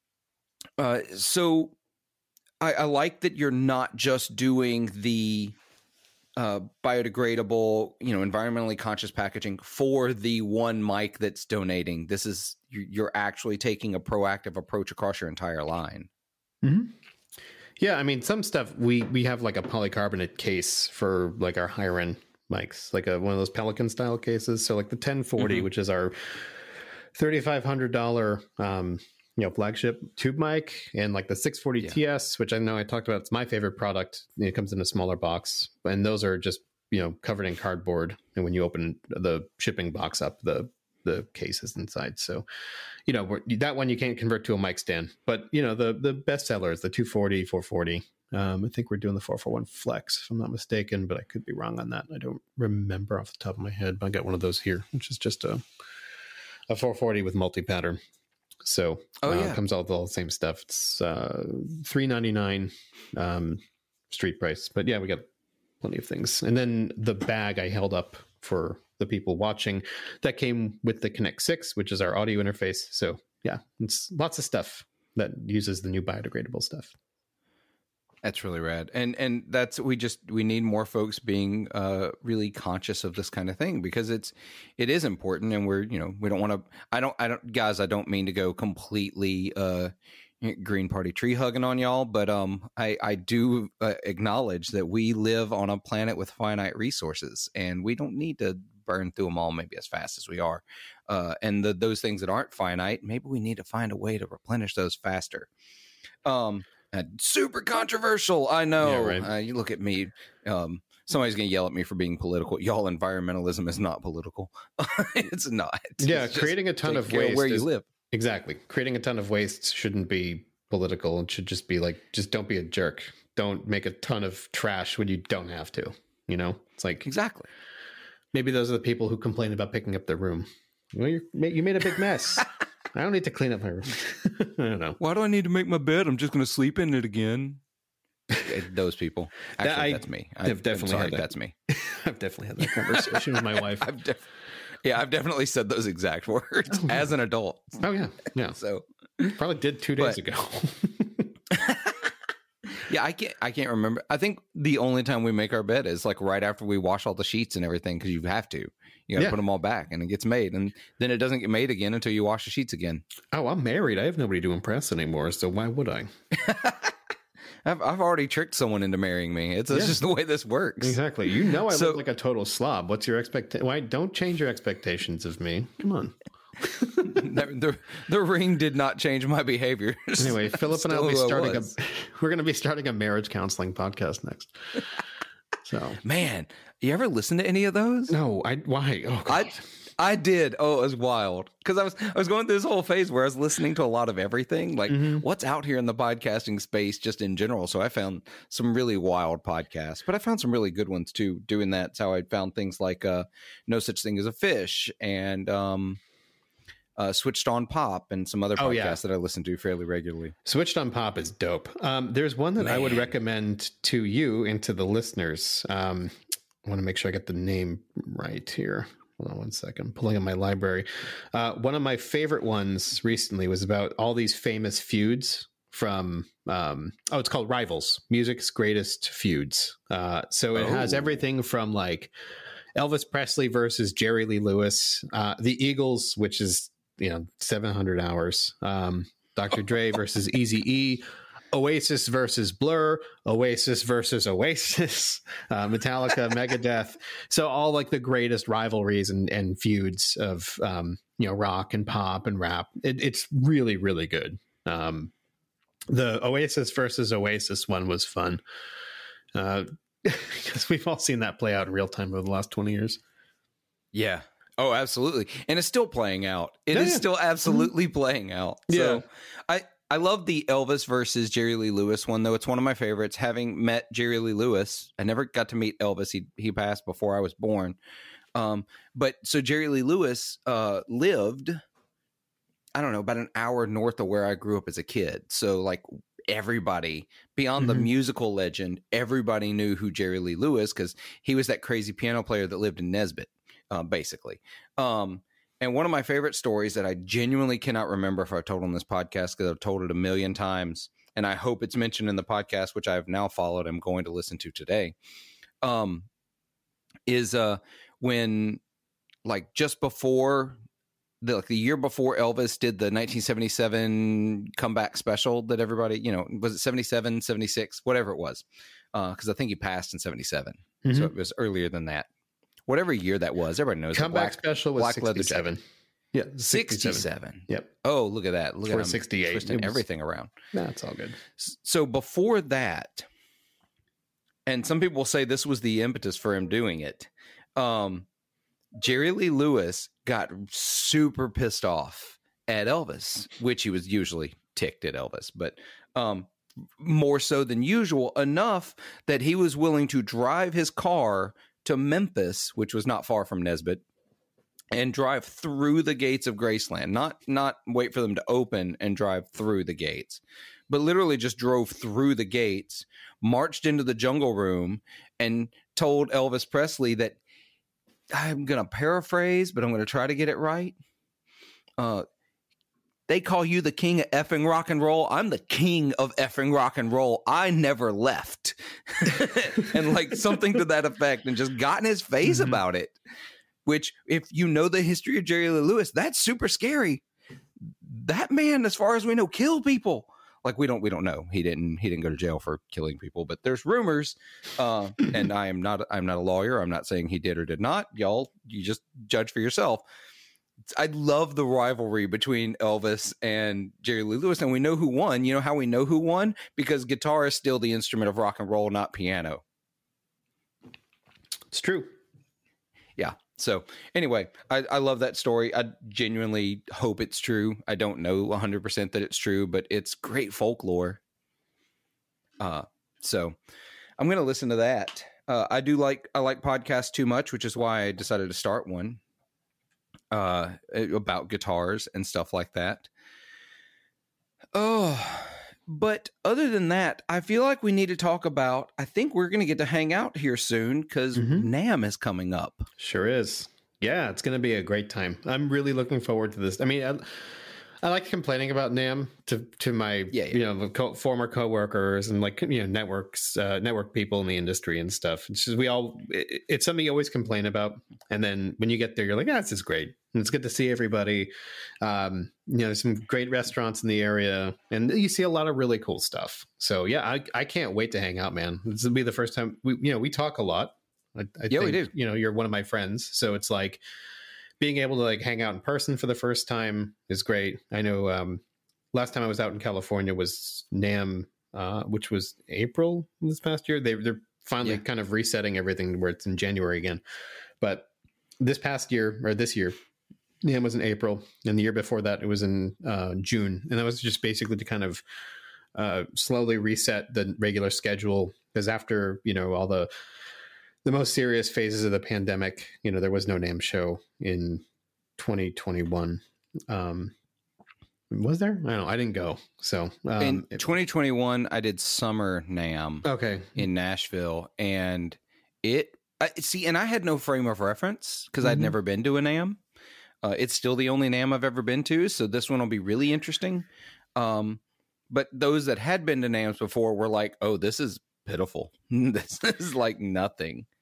uh, so I, I like that you're not just doing the uh, biodegradable, you know, environmentally conscious packaging for the one mic that's donating. This is, you're actually taking a proactive approach across your entire line. Mm-hmm. Yeah, I mean, some stuff we we have like a polycarbonate case for like our higher end mics, like a one of those Pelican style cases. So like the ten forty, mm-hmm. which is our thirty-five hundred dollars um, you know, flagship tube mic, and like the six forty yeah. T S, which I know I talked about. It's my favorite product. It comes in a smaller box, and those are just, you know, covered in cardboard. And when you open the shipping box up, the the case is inside. So, you know, we're, that one you can't convert to a mic stand, but you know, the, the best sellers, the two forty, four forty, um, I think we're doing the four forty-one Flex, if I'm not mistaken, but I could be wrong on that. I don't remember off the top of my head, but I got one of those here, which is just a, a four forty with multi-pattern. So oh, uh, yeah. it comes out with all the same stuff. It's uh, three ninety-nine um, street price, but yeah, we got plenty of things. And then the bag I held up for the people watching, that came with the Connect six, which is our audio interface. So yeah, it's lots of stuff that uses the new biodegradable stuff. That's really rad. And and that's, we just, we need more folks being uh, really conscious of this kind of thing, because it's, it is important. And we're, you know, we don't want to, I don't, I don't, guys, I don't mean to go completely uh, Green Party tree hugging on y'all, but um, I, I do uh, acknowledge that we live on a planet with finite resources, and we don't need to burn through them all maybe as fast as we are. Uh, and the, those things that aren't finite, maybe we need to find a way to replenish those faster. Um, and super controversial, I know. Yeah, right. uh, you look at me, um, somebody's going to yell at me for being political. Y'all, environmentalism is not political. It's not. Yeah, it's creating a ton of waste where is, you live. Exactly. Creating a ton of waste shouldn't be political. It should just be like, just don't be a jerk. Don't make a ton of trash when you don't have to. You know, it's like, exactly. Maybe those are the people who complain about picking up their room. Well, you you made a big mess. I don't need to clean up my room. I don't know. Why do I need to make my bed? I'm just going to sleep in it again. Those people. Actually, that I, that's me. I've, I've definitely sorry, had that. That's me. I've definitely had that conversation with my wife. I've def- yeah, I've definitely said those exact words oh, as an adult. Oh yeah, yeah. So probably did two days but, ago. Yeah, I can't. I can't remember. I think the only time we make our bed is like right after we wash all the sheets and everything, because you have to. You got to yeah. put them all back, and it gets made, and then it doesn't get made again until you wash the sheets again. Oh, I'm married. I have nobody to impress anymore, so why would I? I've I've already tricked someone into marrying me. It's, it's yeah. just the way this works. Exactly. You know, I so, look like a total slob. What's your expectation? Why don't change your expectations of me? Come on. the, the the ring did not change my behavior. Anyway, Philip and I will be starting a. We're going to be starting a marriage counseling podcast next. So, man, you ever listen to any of those? No, I. Why? Oh, God. I I did. Oh, it was wild because I was I was going through this whole phase where I was listening to a lot of everything, like mm-hmm. what's out here in the podcasting space, just in general. So I found some really wild podcasts, but I found some really good ones too. Doing that, that's how I found things like uh, No Such Thing as a Fish and. Um, Uh, Switched on Pop and some other podcasts oh, yeah. that I listen to fairly regularly. Switched on Pop is dope. Um, there's one that Man. I would recommend to you and to the listeners. Um, I want to make sure I get the name right here. Hold on one second. I'm pulling in my library. Uh, one of my favorite ones recently was about all these famous feuds from, um, oh, it's called Rivals, Music's Greatest Feuds. Uh, so it oh. has everything from like Elvis Presley versus Jerry Lee Lewis, uh, the Eagles, which is, you know, seven hundred hours, um, Doctor Dre versus Eazy-E, Oasis versus Blur, Oasis versus Oasis, uh, Metallica, Megadeth. So all like the greatest rivalries and, and feuds of, um, you know, rock and pop and rap. It, it's really, really good. Um, the Oasis versus Oasis one was fun. Uh, because we've all seen that play out in real time over the last twenty years. Yeah. Oh, absolutely. And it's still playing out. It Yeah, is yeah. still absolutely mm-hmm. playing out. Yeah. So I, I love the Elvis versus Jerry Lee Lewis one, though. It's one of my favorites. Having met Jerry Lee Lewis, I never got to meet Elvis. He he passed before I was born. Um, but so Jerry Lee Lewis uh, lived, I don't know, about an hour north of where I grew up as a kid. So like everybody, beyond mm-hmm. the musical legend, everybody knew who Jerry Lee Lewis, because he was that crazy piano player that lived in Nesbitt, uh, basically. Um, And one of my favorite stories that I genuinely cannot remember if I've told on this podcast, because I've told it a million times, and I hope it's mentioned in the podcast, which I have now followed, I'm going to listen to today, um, is uh, when, like, just before, the, like the year before Elvis did the nineteen seventy-seven comeback special that everybody, you know, was it seventy-seven, seventy-six, whatever it was, because uh, I think he passed in seventy-seven, mm-hmm. so it was earlier than that. Whatever year that was, everybody knows. Comeback black, special was sixty-seven. Yeah, sixty-seven. sixty-seven. Yep. Oh, look at that! Look For at him sixty-eight. twisting everything around. That's all good. So before that, and some people say this was the impetus for him doing it. Um, Jerry Lee Lewis got super pissed off at Elvis, which he was usually ticked at Elvis, but um, more so than usual, enough that he was willing to drive his car to Memphis, which was not far from Nesbitt, and drive through the gates of Graceland. Not not wait for them to open and drive through the gates, but literally just drove through the gates, marched into the Jungle Room, and told Elvis Presley that, I'm going to paraphrase, but I'm going to try to get it right. Uh, they call you the king of effing rock and roll. I'm the king of effing rock and roll. I never left. And like something to that effect, and just got in his face mm-hmm. about it, which, if you know the history of Jerry Lee Lewis, that's super scary. That man, as far as we know, killed people. Like we don't, we don't know. He didn't, he didn't go to jail for killing people, but there's rumors. Uh, and I am not, I'm not a lawyer. I'm not saying he did or did not. Y'all, you just judge for yourself. I love the rivalry between Elvis and Jerry Lee Lewis, and we know who won. You know how we know who won? Because guitar is still the instrument of rock and roll, not piano. It's true. Yeah. So anyway, I, I love that story. I genuinely hope it's true. I don't know one hundred percent that it's true, but it's great folklore. Uh, so I'm going to listen to that. Uh, I do like, I like podcasts too much, which is why I decided to start one uh, about guitars and stuff like that. Oh, but other than that, I feel like we need to talk about, I think we're going to get to hang out here soon, because mm-hmm. NAMM is coming up. Sure is. Yeah, it's going to be a great time. I'm really looking forward to this. I mean, I, I like complaining about NAMM to to my yeah, yeah. you know co- former coworkers and like you know networks uh, network people in the industry and stuff. It's just we all it, it's something you always complain about, and then when you get there, you're like, ah, this is great. And it's good to see everybody. Um, you know, there's some great restaurants in the area, and you see a lot of really cool stuff. So yeah, I I can't wait to hang out, man. This will be the first time we you know we talk a lot. I, I yeah, think, we do. You know, you're one of my friends, so it's like being able to like hang out in person for the first time is great. I know um, last time I was out in California was NAMM, uh, which was April this past year. They, they're finally yeah. kind of resetting everything where it's in January again. But this past year or this year, NAMM was in April, and the year before that it was in uh, June. And that was just basically to kind of uh, slowly reset the regular schedule, because after, you know, all the the most serious phases of the pandemic, you know, there was no NAMM show in twenty twenty-one. Um, was there? I don't know. I didn't go. So um, in twenty twenty-one, I did Summer NAMM. Okay. In Nashville, and it I, see, and I had no frame of reference because mm-hmm. I'd never been to a NAMM. Uh, it's still the only NAMM I've ever been to, so this one will be really interesting. Um, but those that had been to NAMMs before were like, "Oh, this is pitiful. This is like nothing."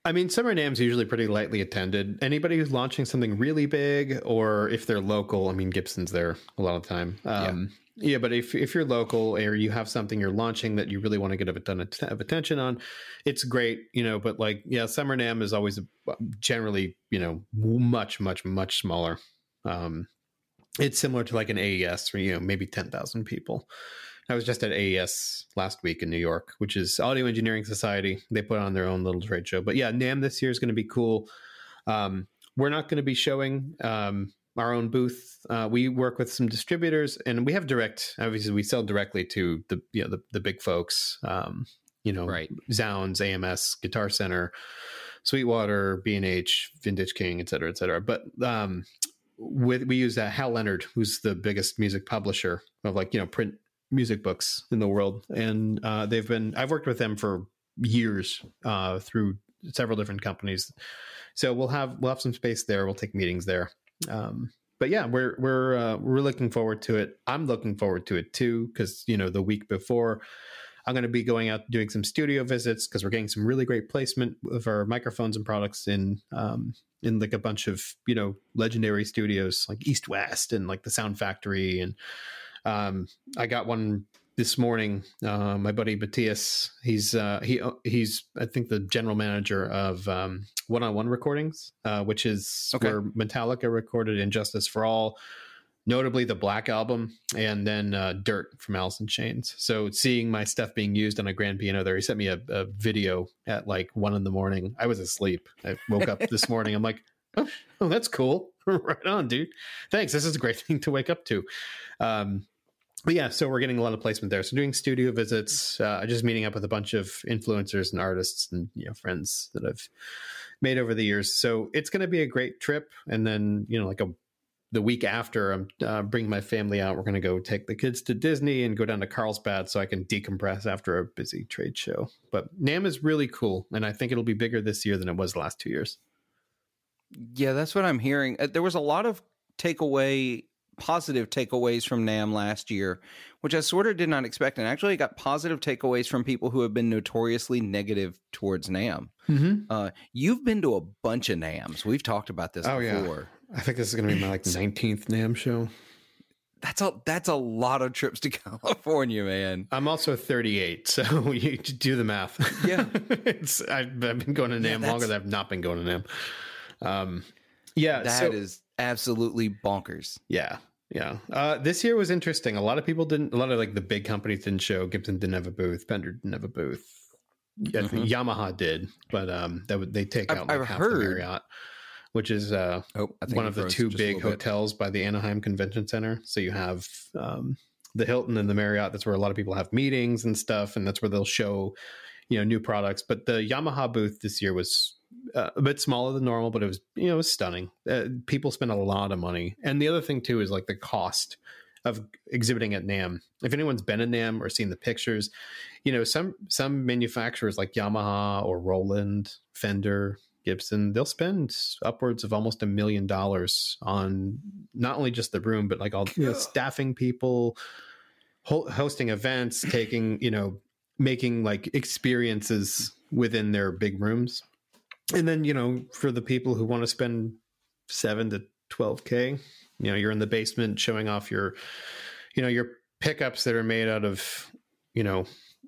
I mean, Summer NAMM's usually pretty lightly attended. Anybody who's launching something really big, or if they're local, I mean, Gibson's there a lot of the time. Um, yeah. yeah, but if if you're local or you have something you're launching that you really want to get a ton of attention on, it's great, you know. But like, yeah, Summer NAMM is always generally, you know, much, much, much smaller. Um, it's similar to like an A E S, where, you know, maybe ten thousand people. I was just at A E S last week in New York, which is Audio Engineering Society. They put on their own little trade show. But yeah, NAMM this year is going to be cool. Um, we're not going to be showing um, our own booth. Uh, we work with some distributors, and we have direct. Obviously, we sell directly to the you know the, the big folks. Um, you know, right. Zounds, A M S, Guitar Center, Sweetwater, B and H, Vintage King, et cetera, et cetera. But um, with we use uh, Hal Leonard, who's the biggest music publisher of like you know print music books in the world, and uh they've been I've worked with them for years uh through several different companies, so we'll have we'll have some space there. We'll take meetings there. Um but yeah, we're we're uh, we're looking forward to it. I'm looking forward to it too, because you know the week before I'm going to be going out doing some studio visits, because we're getting some really great placement of our microphones and products in um in like a bunch of you know legendary studios like East West and like the Sound Factory. And Um, I got one this morning. Uh, my buddy Matthias, he's uh, he he's I think the general manager of um, One on One Recordings, uh, which is okay. where Metallica recorded Injustice for All, notably the Black Album, and then uh, Dirt from Alice in Chains. So seeing my stuff being used on a grand piano there, he sent me a, a video at like one in the morning. I was asleep. I woke up this morning. I'm like, oh, oh that's cool. Right on, dude. Thanks. This is a great thing to wake up to. Um, But yeah, so we're getting a lot of placement there. So doing studio visits, uh, just meeting up with a bunch of influencers and artists and you know friends that I've made over the years. So it's going to be a great trip. And then you know, like a the week after, I'm uh, bringing my family out. We're going to go take the kids to Disney and go down to Carlsbad so I can decompress after a busy trade show. But NAMM is really cool, and I think it'll be bigger this year than it was the last two years. Yeah, that's what I'm hearing. There was a lot of takeaway. positive takeaways from NAMM last year, which I sort of did not expect. And actually got positive takeaways from people who have been notoriously negative towards NAMM. Mm-hmm. Uh, you've been to a bunch of NAMMs. We've talked about this oh, before. Yeah. I think this is going to be my like nineteenth NAMM show. That's a, that's a lot of trips to California, man. I'm also thirty-eight, so you do the math. Yeah. it's, I've, I've been going to NAMM yeah, longer than I've not been going to NAMM. Um, yeah. That so, is absolutely bonkers. Yeah. Yeah. Uh, this year was interesting. A lot of people didn't, a lot of like the big companies didn't show. Gibson didn't have a booth. Fender didn't have a booth. I think mm-hmm. Yamaha did, but um, that would, they take out I've, like I've half heard. the Marriott, which is uh, oh, one of the two big hotels by the Anaheim Convention Center. So you have um, the Hilton and the Marriott. That's where a lot of people have meetings and stuff. And that's where they'll show, you know, new products. But the Yamaha booth this year was Uh, a bit smaller than normal, but it was, you know, it was stunning. Uh, people spend a lot of money. And the other thing too is like the cost of exhibiting at NAMM. If anyone's been at NAMM or seen the pictures, you know, some, some manufacturers like Yamaha or Roland, Fender, Gibson, they'll spend upwards of almost a million dollars on not only just the room, but like all you know, staffing people, ho- hosting events, taking, you know, making like experiences within their big rooms. And then, you know, for the people who want to spend seven to twelve K, you know, you're in the basement showing off your, you know, your pickups that are made out of, you know,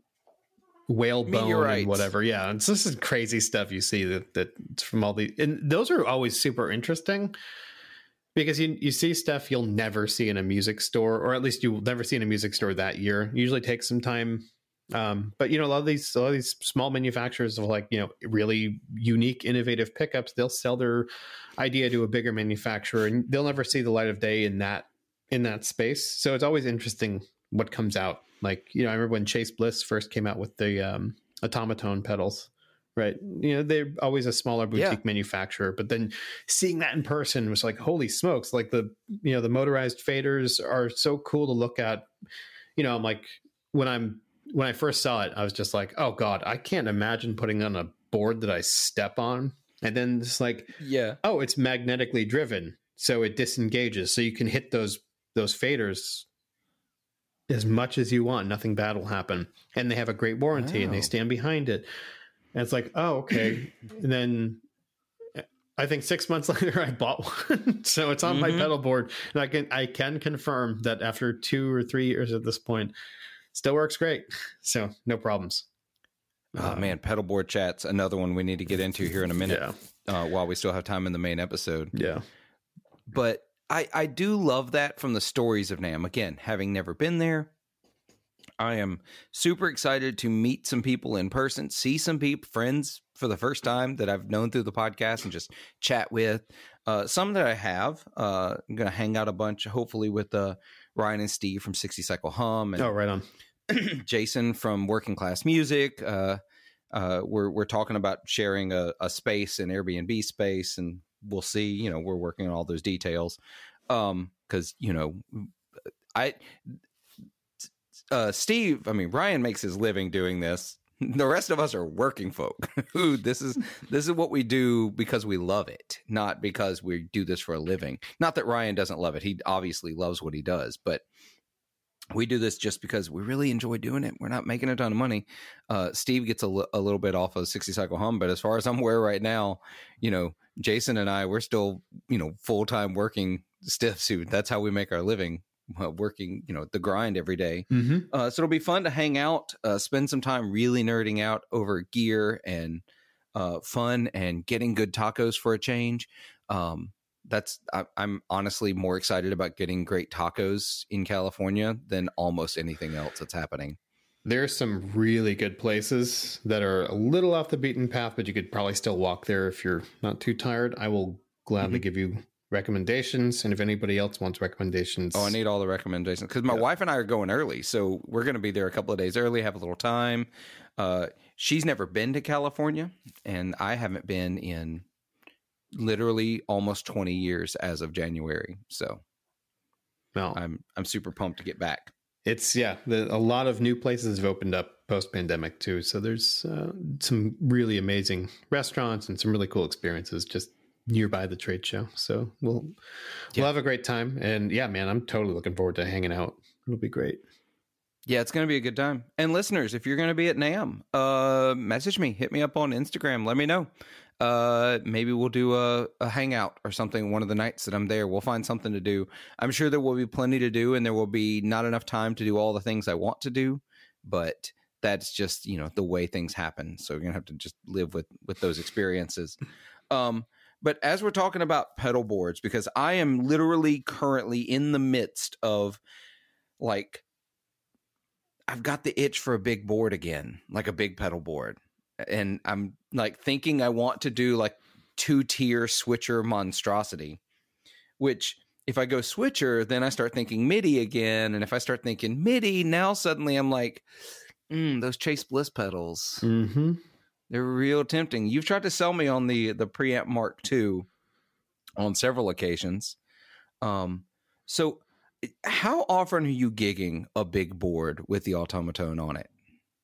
whale bone Meteorites. And whatever. Yeah. It's this is crazy stuff you see that that's from all the, and those are always super interesting because you, you see stuff you'll never see in a music store, or at least you'll never see in a music store that year. It usually takes some time. Um, but you know, a lot of these, a lot of these small manufacturers of like, you know, really unique, innovative pickups, they'll sell their idea to a bigger manufacturer and they'll never see the light of day in that, in that space. So it's always interesting what comes out. Like, you know, I remember when Chase Bliss first came out with the, um, Automaton pedals, right? You know, they're always a smaller boutique yeah. manufacturer, but then seeing that in person was like, holy smokes, like the, you know, the motorized faders are so cool to look at. You know, I'm like, when I'm, when I first saw it, I was just like, oh God, I can't imagine putting on a board that I step on. And then it's like, yeah, oh, it's magnetically driven. So it disengages. So you can hit those, those faders as much as you want. Nothing bad will happen. And they have a great warranty wow. and they stand behind it. And it's like, oh, okay. And then I think six months later, I bought one. So it's on mm-hmm. my pedal board. And I can, I can confirm that after two or three years at this point, still works great. So no problems. Oh, um, man, pedal board chats, another one we need to get into here in a minute yeah. uh, while we still have time in the main episode. Yeah. But I, I do love that from the stories of NAMM. Again, having never been there, I am super excited to meet some people in person, see some people, friends for the first time that I've known through the podcast and just chat with. Uh, some that I have. Uh, I'm going to hang out a bunch, hopefully, with uh, Ryan and Steve from sixty Cycle Hum. And oh, right on. Jason from Working Class Music. Uh, uh, we're we're talking about sharing a, a space, an Airbnb space, and we'll see. You know, we're working on all those details um, because you know, I uh, Steve. I mean, Ryan makes his living doing this. The rest of us are working folk. Who this is this is what we do because we love it, not because we do this for a living. Not that Ryan doesn't love it; he obviously loves what he does, but we do this just because we really enjoy doing it. We're not making a ton of money. Uh, Steve gets a, l- a little bit off of sixty Cycle Hum, but as far as I'm aware right now, you know, Jason and I, we're still, you know, full-time working stiffs. Who that's how we make our living, uh, working, you know, the grind every day. Mm-hmm. Uh, so it'll be fun to hang out, uh, spend some time really nerding out over gear and uh, fun and getting good tacos for a change. Um, That's I, I'm honestly more excited about getting great tacos in California than almost anything else that's happening. There's some really good places that are a little off the beaten path, but you could probably still walk there if you're not too tired. I will gladly mm-hmm. give you recommendations, and if anybody else wants recommendations. Oh, I need all the recommendations because my yeah. wife and I are going early, so we're going to be there a couple of days early, have a little time. Uh, she's never been to California, and I haven't been in literally almost twenty years as of January. So no, I'm I'm super pumped to get back. It's yeah, the, a lot of new places have opened up post pandemic too. So there's uh, some really amazing restaurants and some really cool experiences just nearby the trade show. So we'll yeah. we'll have a great time. And yeah, man, I'm totally looking forward to hanging out. It'll be great. Yeah, it's going to be a good time. And listeners, if you're going to be at NAMM, uh, message me, hit me up on Instagram. Let me know. Uh, maybe we'll do a, a hangout or something one of the nights that I'm there. We'll find something to do. I'm sure there will be plenty to do, and there will be not enough time to do all the things I want to do, but that's just, you know, the way things happen. So you're going to have to just live with, with those experiences. Um, but as we're talking about pedal boards, because I am literally currently in the midst of like, I've got the itch for a big board again, like a big pedal board. And I'm like thinking I want to do like two tier switcher monstrosity, which if I go switcher, then I start thinking MIDI again. And if I start thinking MIDI, now suddenly I'm like, mm, those Chase Bliss pedals, mm-hmm. they're real tempting. You've tried to sell me on the, the Preamp Mark two on several occasions. Um, so how often are you gigging a big board with the Automaton on it?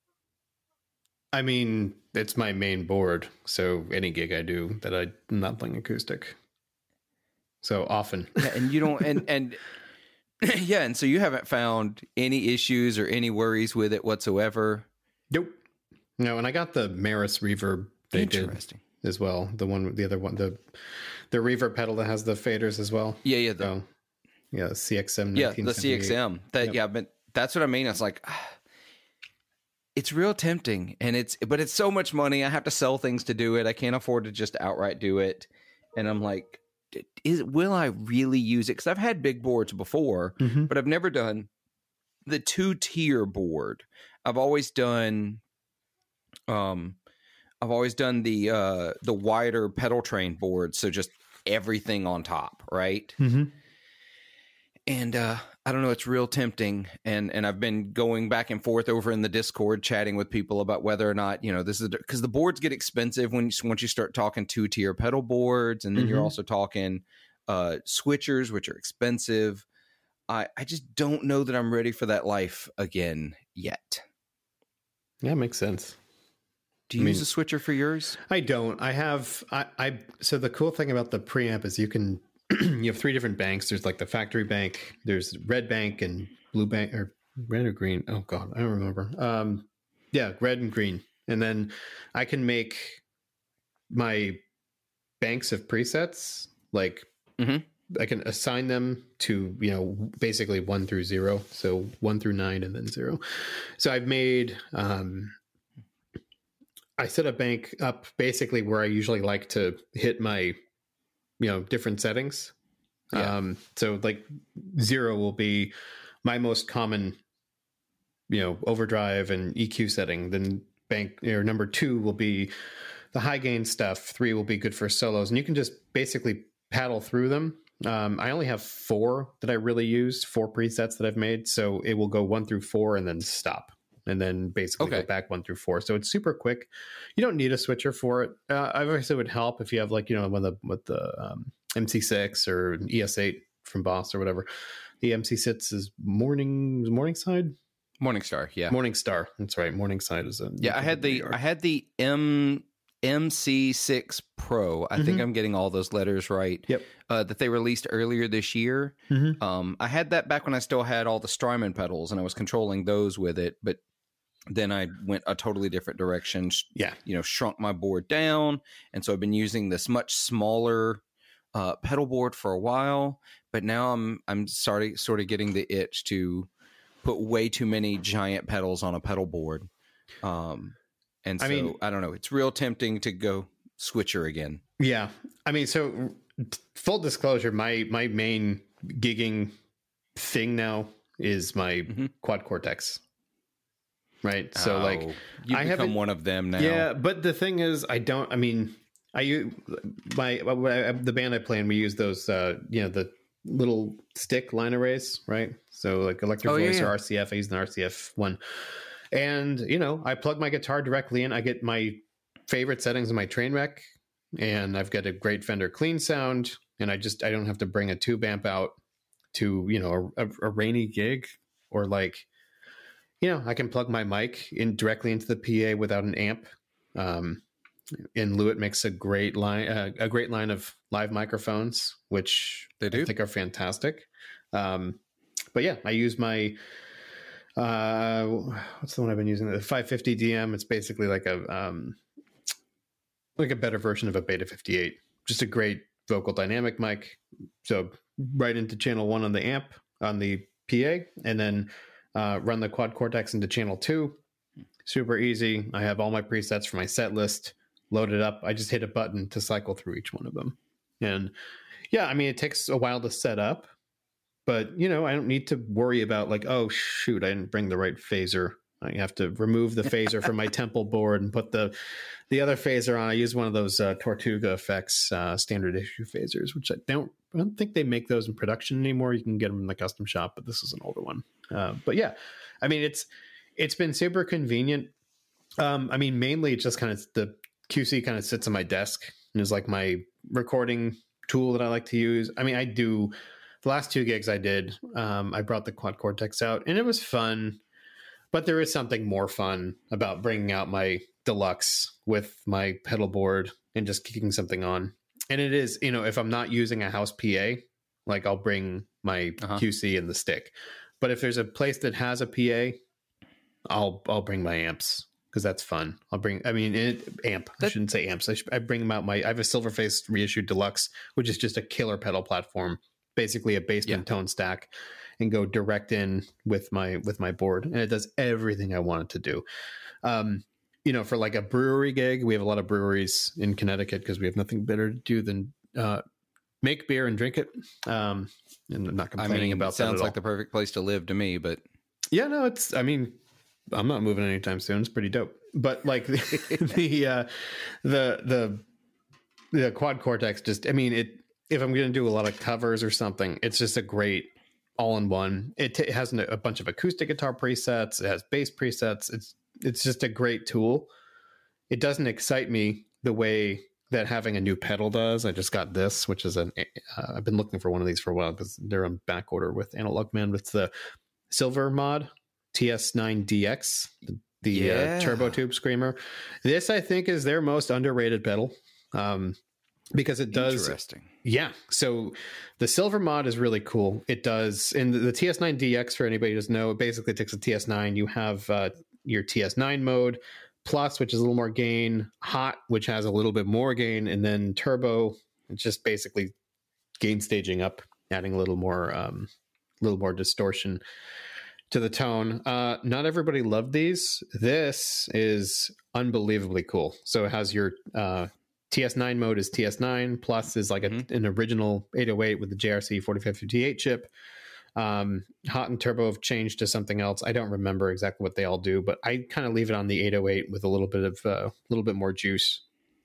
I mean, it's my main board, so any gig I do that I'm not playing acoustic. So often. Yeah, and you don't, and, and yeah, and so you haven't found any issues or any worries with it whatsoever? Nope. No, and I got the Maris reverb they did as well. The one, the other one, the the reverb pedal that has the faders as well. Yeah, yeah. The, so, yeah, the C X M. Yeah, the C X M. That, yep. Yeah, but that's what I mean. It's like, it's real tempting, and it's but it's so much money. I have to sell things to do it. I can't afford to just outright do it. And I'm like, is will I really use it? Because I've had big boards before, mm-hmm. but I've never done the two tier board. I've always done, um, I've always done the uh the wider pedal train board, so just everything on top, right? Mm-hmm. And uh, I don't know, it's real tempting. And and I've been going back and forth over in the Discord, chatting with people about whether or not, you know, this is because the boards get expensive when once you start talking two tier pedal boards. And then mm-hmm. you're also talking uh, switchers, which are expensive. I, I just don't know that I'm ready for that life again yet. Yeah, makes sense. Do you I use mean, a switcher for yours? I don't. I have, I, I, so the cool thing about the preamp is you can, you have three different banks. There's like the factory bank, there's red bank and blue bank, or red or green. Oh God, I don't remember. Um, yeah, red and green. and then I can make my banks of presets. Like Mm-hmm. I can assign them to, you know, basically one through zero. So one through nine and then zero. So I've made, um, I set a bank up basically where I usually like to hit my, you know, different settings. Yeah. Um, so like zero will be my most common, you know, overdrive and E Q setting. Then bank or number two will be the high gain stuff. Three will be good for solos, and you can just basically paddle through them. Um, I only have four that I really use, four presets that I've made. So it will go one through four and then stop, and then basically Okay. go back one through four. So it's super quick. You don't need a switcher for it. Uh, I guess it would help if you have like, you know, one of the, with the um, M C six or an E S eight from Boss or whatever. The M C six is Morning, Morningside? Morningstar. Yeah. Morningstar. That's right. Morningside is a. Yeah. I had the, I had the M, M C six Pro. I think Mhm. I'm getting all those letters right. Yep. Uh, that they released earlier this year. Mhm. Um, I had that back when I still had all the Strymon pedals and I was controlling those with it, but then I went a totally different direction. sh- Yeah. You know, shrunk my board down, and so I've been using this much smaller uh, pedal board for a while. But now I'm I'm starting sort of getting the itch to put way too many giant pedals on a pedal board. Um, and so I mean- I don't know. It's real tempting to go switcher again. Yeah. I mean, so t- full disclosure, my my main gigging thing now is my Mhm. quad cortex. Right. So like Oh, you I become haven't- one of them now. yeah, but the thing is I don't I mean I use my the band I play in, we use those uh you know the little stick line arrays, right? So like electric Oh, yeah, voice yeah. or R C F, I use an R C F one. And you know, I plug my guitar directly in, I get my favorite settings in my train wreck, and I've got a great Fender clean sound, and I just I don't have to bring a tube amp out to, you know, a, a rainy gig, or like, you know, I can plug my mic in directly into the P A without an amp. Um, and Lewitt makes a great line, uh, a great line of live microphones, which They do? I think are fantastic. Um, but yeah, I use my uh, what's the one I've been using? The five fifty D M. It's basically like a um, like a better version of a Beta fifty-eight. Just a great vocal dynamic mic. So right into channel one on the amp on the P A, and then uh, run the quad cortex into channel two. Super easy. I have all my presets for my set list loaded up. I just hit a button to cycle through each one of them. And yeah, I mean, it takes a while to set up, but you know, I don't need to worry about like, oh shoot, I didn't bring the right phaser. I have to remove the phaser from my temple board and put the the other phaser on. I use one of those uh, Tortuga Effects uh, standard issue phasers, which I don't I don't think they make those in production anymore. You can get them in the custom shop, but this is an older one. Uh, but yeah, I mean, it's it's been super convenient. Um, I mean, mainly it's just kind of the Q C kind of sits on my desk and is like my recording tool that I like to use. I mean, I do the last two gigs I did. Um, I brought the quad cortex out and it was fun. But there is something more fun about bringing out my deluxe with my pedal board and just kicking something on. And it is, you know, if I'm not using a house P A, like I'll bring my Uh-huh. Q C and the stick. But if there's a place that has a P A, I'll I'll bring my amps because that's fun. I'll bring, I mean, it, amp. I That- shouldn't say amps. I, should, I bring them out. My I have a Silverface reissued deluxe, which is just a killer pedal platform, basically a basement Yeah. tone stack, and go direct in with my with my board, and it does everything I want it to do. Um, you know, for like a brewery gig, we have a lot of breweries in Connecticut because we have nothing better to do than uh, make beer and drink it. Um, and I'm not I complaining mean, about it sounds that at like all. the perfect place to live to me, but Yeah, no, it's, I mean, I'm not moving anytime soon. It's pretty dope. But like the, the, uh, the, the, the quad cortex just, I mean, it, if I'm going to do a lot of covers or something, it's just a great all in one. It, t- it has a bunch of acoustic guitar presets. It has bass presets. It's, it's just a great tool. It doesn't excite me the way that having a new pedal does. I just got this, which is an, uh, I've been looking for one of these for a while because they're on back order with Analog Man. It's the Silver mod T S nine D X, the, the Yeah. uh, turbo tube screamer. This I think is their most underrated pedal, um, because it does. interesting. Yeah. So the Silver mod is really cool. It does, and the, the T S nine D X, for anybody who doesn't know, it basically takes a T S nine. You have uh, your T S nine mode Plus, which is a little more gain, Hot, which has a little bit more gain, and then Turbo, it's just basically gain staging up, adding a little more, um, a little more distortion to the tone. Uh, not everybody loved these. This is unbelievably cool. So it has your uh, T S nine mode is T S nine, Plus is like mm-hmm. a, an original eight oh eight with the J R C forty-five fifty-eight chip. Um, Hot and Turbo have changed to something else. I don't remember exactly what they all do, but I kind of leave it on the eight oh eight with a little bit of a uh, little bit more juice.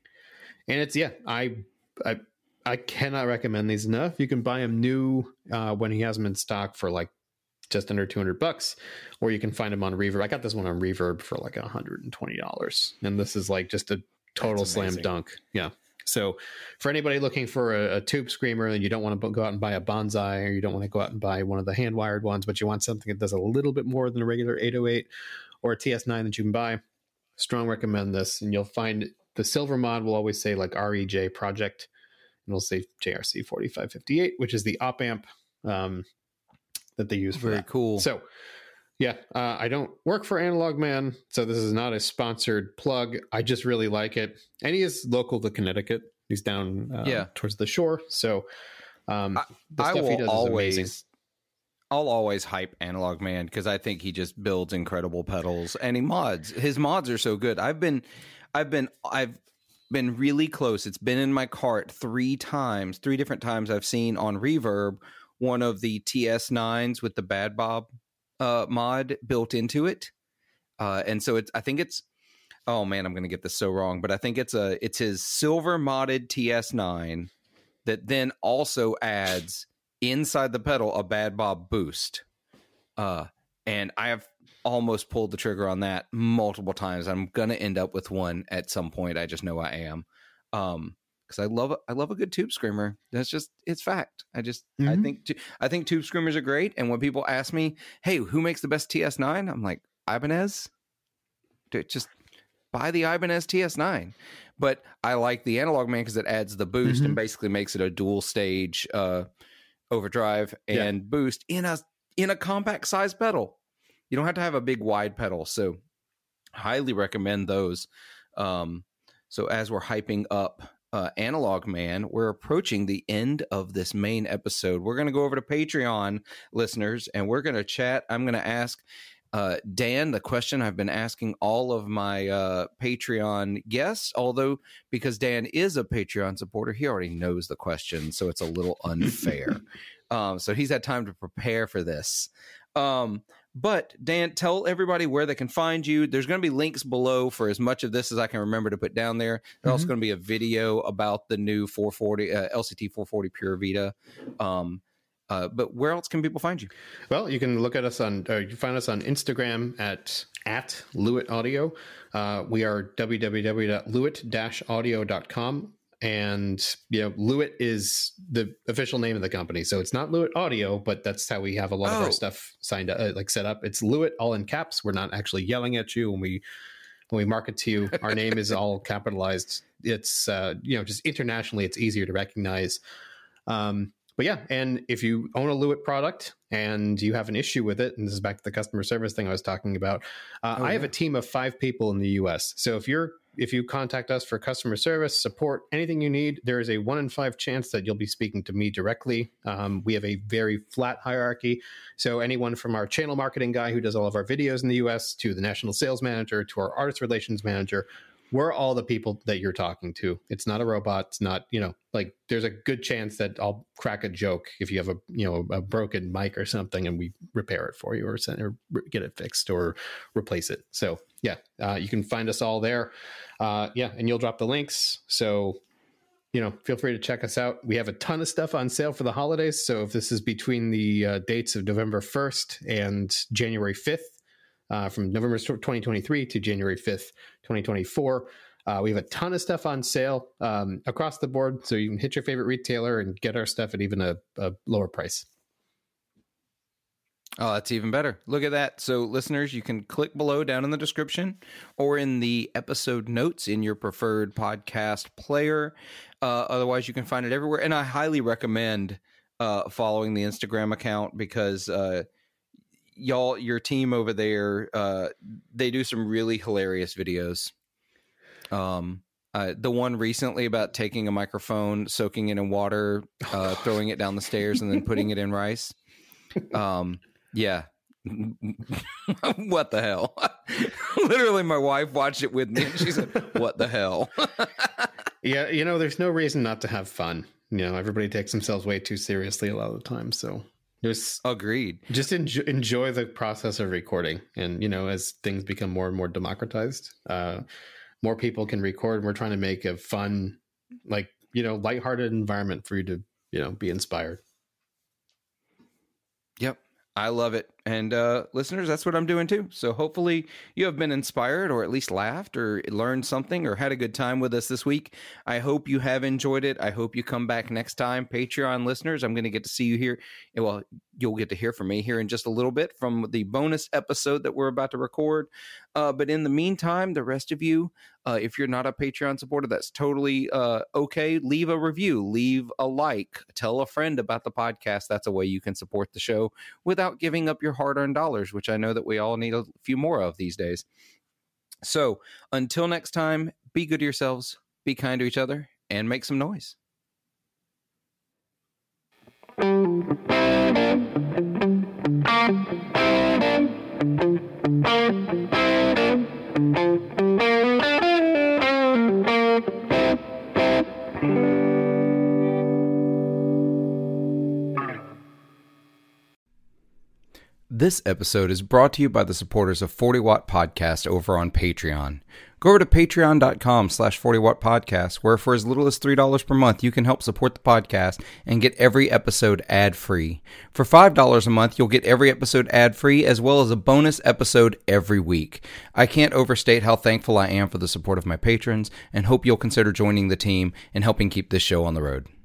And it's yeah, I I I cannot recommend these enough. You can buy them new uh, when he has them in stock for like just under two hundred bucks, or you can find them on Reverb. I got this one on Reverb for like one hundred twenty dollars, and this is like just a total slam dunk. Yeah. So for anybody looking for a, a tube screamer and you don't want to go out and buy a Bonsai, or you don't want to go out and buy one of the hand wired ones, but you want something that does a little bit more than a regular eight oh eight or a T S nine that you can buy, strong recommend this. And you'll find the silver mod will always say like R E J project, and it'll say J R C forty-five fifty-eight, which is the op amp um, that they use for Very that. Cool. So yeah, uh, I don't work for Analog Man, so this is not a sponsored plug. I just really like it. And he is local to Connecticut. He's down uh, yeah. towards the shore. So um, I, the I stuff will he does always, is amazing. I'll always hype Analog Man because I think he just builds incredible pedals and he mods. His mods are so good. I've been, I've been, I've been really close. It's been in my cart three times, three different times I've seen on Reverb one of the T S nines with the Bad Bob Uh, mod built into it, uh, and so it's. I think it's. Oh man, I'm going to get this so wrong, but I think it's a. It's his silver modded T S nine that then also adds inside the pedal a Bad Bob boost. Uh, and I have almost pulled the trigger on that multiple times. I'm going to end up with one at some point. I just know I am. Um, because I love I love a good tube screamer. That's just it's fact. I just mm-hmm. I think I think tube screamers are great. And when people ask me, "Hey, who makes the best T S nine?" I'm like, Ibanez. Just buy the Ibanez T S nine. But I like the Analog Man because it adds the boost mm-hmm. and basically makes it a dual stage uh, overdrive and yeah. boost in a in a compact size pedal. You don't have to have a big wide pedal. So highly recommend those. Um, so as we're hyping up Uh, Analog Man, we're approaching the end of this main episode. We're going to go over to Patreon, listeners, and we're going to chat. I'm going to ask uh, Dan the question I've been asking all of my uh, Patreon guests, although because Dan is a Patreon supporter, he already knows the question, so it's a little unfair. um, so he's had time to prepare for this. Um, but Dan, tell everybody where they can find you. There's going to be links below for as much of this as I can remember to put down there. There's mm-hmm. also going to be a video about the new four forty uh, L C T four forty Pure Vita. Um, uh, but where else can people find you? Well, you can look at us on, or you can find us on Instagram at at Lewitt Audio. Uh, we are w w w dot lewitt dash audio dot com. And, you know, Lewitt is the official name of the company. So it's not Lewitt Audio, but that's how we have a lot oh. of our stuff signed up, uh, like set up. It's Lewitt, all in caps. We're not actually yelling at you when we when we market to you. Our name is all capitalized. It's, uh, you know, just internationally, it's easier to recognize. Um, but yeah, and if you own a Lewitt product and you have an issue with it, and this is back to the customer service thing I was talking about, uh, oh, I yeah. have a team of five people in the U S. So if you're If you contact us for customer service, support, anything you need, there is a one in five chance that you'll be speaking to me directly. Um, we have a very flat hierarchy. So anyone from our channel marketing guy who does all of our videos in the U S to the national sales manager to our artist relations manager, we're all the people that you're talking to. It's not a robot. It's not, you know, like there's a good chance that I'll crack a joke if you have a, you know, a broken mic or something and we repair it for you or send or get it fixed or replace it. So yeah, uh, you can find us all there. Uh, yeah. And you'll drop the links. So, you know, feel free to check us out. We have a ton of stuff on sale for the holidays. So if this is between the uh, dates of November first and January fifth, Uh, from November twenty twenty-three to January fifth, twenty twenty-four. Uh, we have a ton of stuff on sale um, across the board, so you can hit your favorite retailer and get our stuff at even a, a lower price. Oh, that's even better. Look at that. So listeners, you can click below down in the description or in the episode notes in your preferred podcast player. Uh, otherwise, you can find it everywhere. And I highly recommend uh, following the Instagram account because uh, y'all, your team over there, uh, they do some really hilarious videos. Um, uh, the one recently about taking a microphone, soaking it in water, uh, throwing it down the stairs, and then putting it in rice. Um, yeah. What the hell? Literally, my wife watched it with me, and she said, "What the hell?" Yeah, you know, there's no reason not to have fun. You know, everybody takes themselves way too seriously a lot of the time. So just agreed. Just enjoy, enjoy the process of recording, and you know, as things become more and more democratized, uh, more people can record. And we're trying to make a fun, like you know, lighthearted environment for you to you know be inspired. Yep. I love it. And uh, listeners, that's what I'm doing too. So hopefully you have been inspired or at least laughed or learned something or had a good time with us this week. I hope you have enjoyed it. I hope you come back next time. Patreon listeners, I'm going to get to see you here. Well, you'll get to hear from me here in just a little bit from the bonus episode that we're about to record. Uh, but in the meantime, the rest of you, uh, if you're not a Patreon supporter, that's totally uh, okay. Leave a review, leave a like, tell a friend about the podcast. That's a way you can support the show without giving up your hard-earned dollars, which I know that we all need a few more of these days. So until next time, be good to yourselves, be kind to each other, and make some noise. This episode is brought to you by the supporters of forty watt Podcast over on Patreon. Go over to patreon.com slash 40 watt podcast, where for as little as three dollars per month, you can help support the podcast and get every episode ad-free. For five dollars a month, you'll get every episode ad-free, as well as a bonus episode every week. I can't overstate how thankful I am for the support of my patrons, and hope you'll consider joining the team and helping keep this show on the road.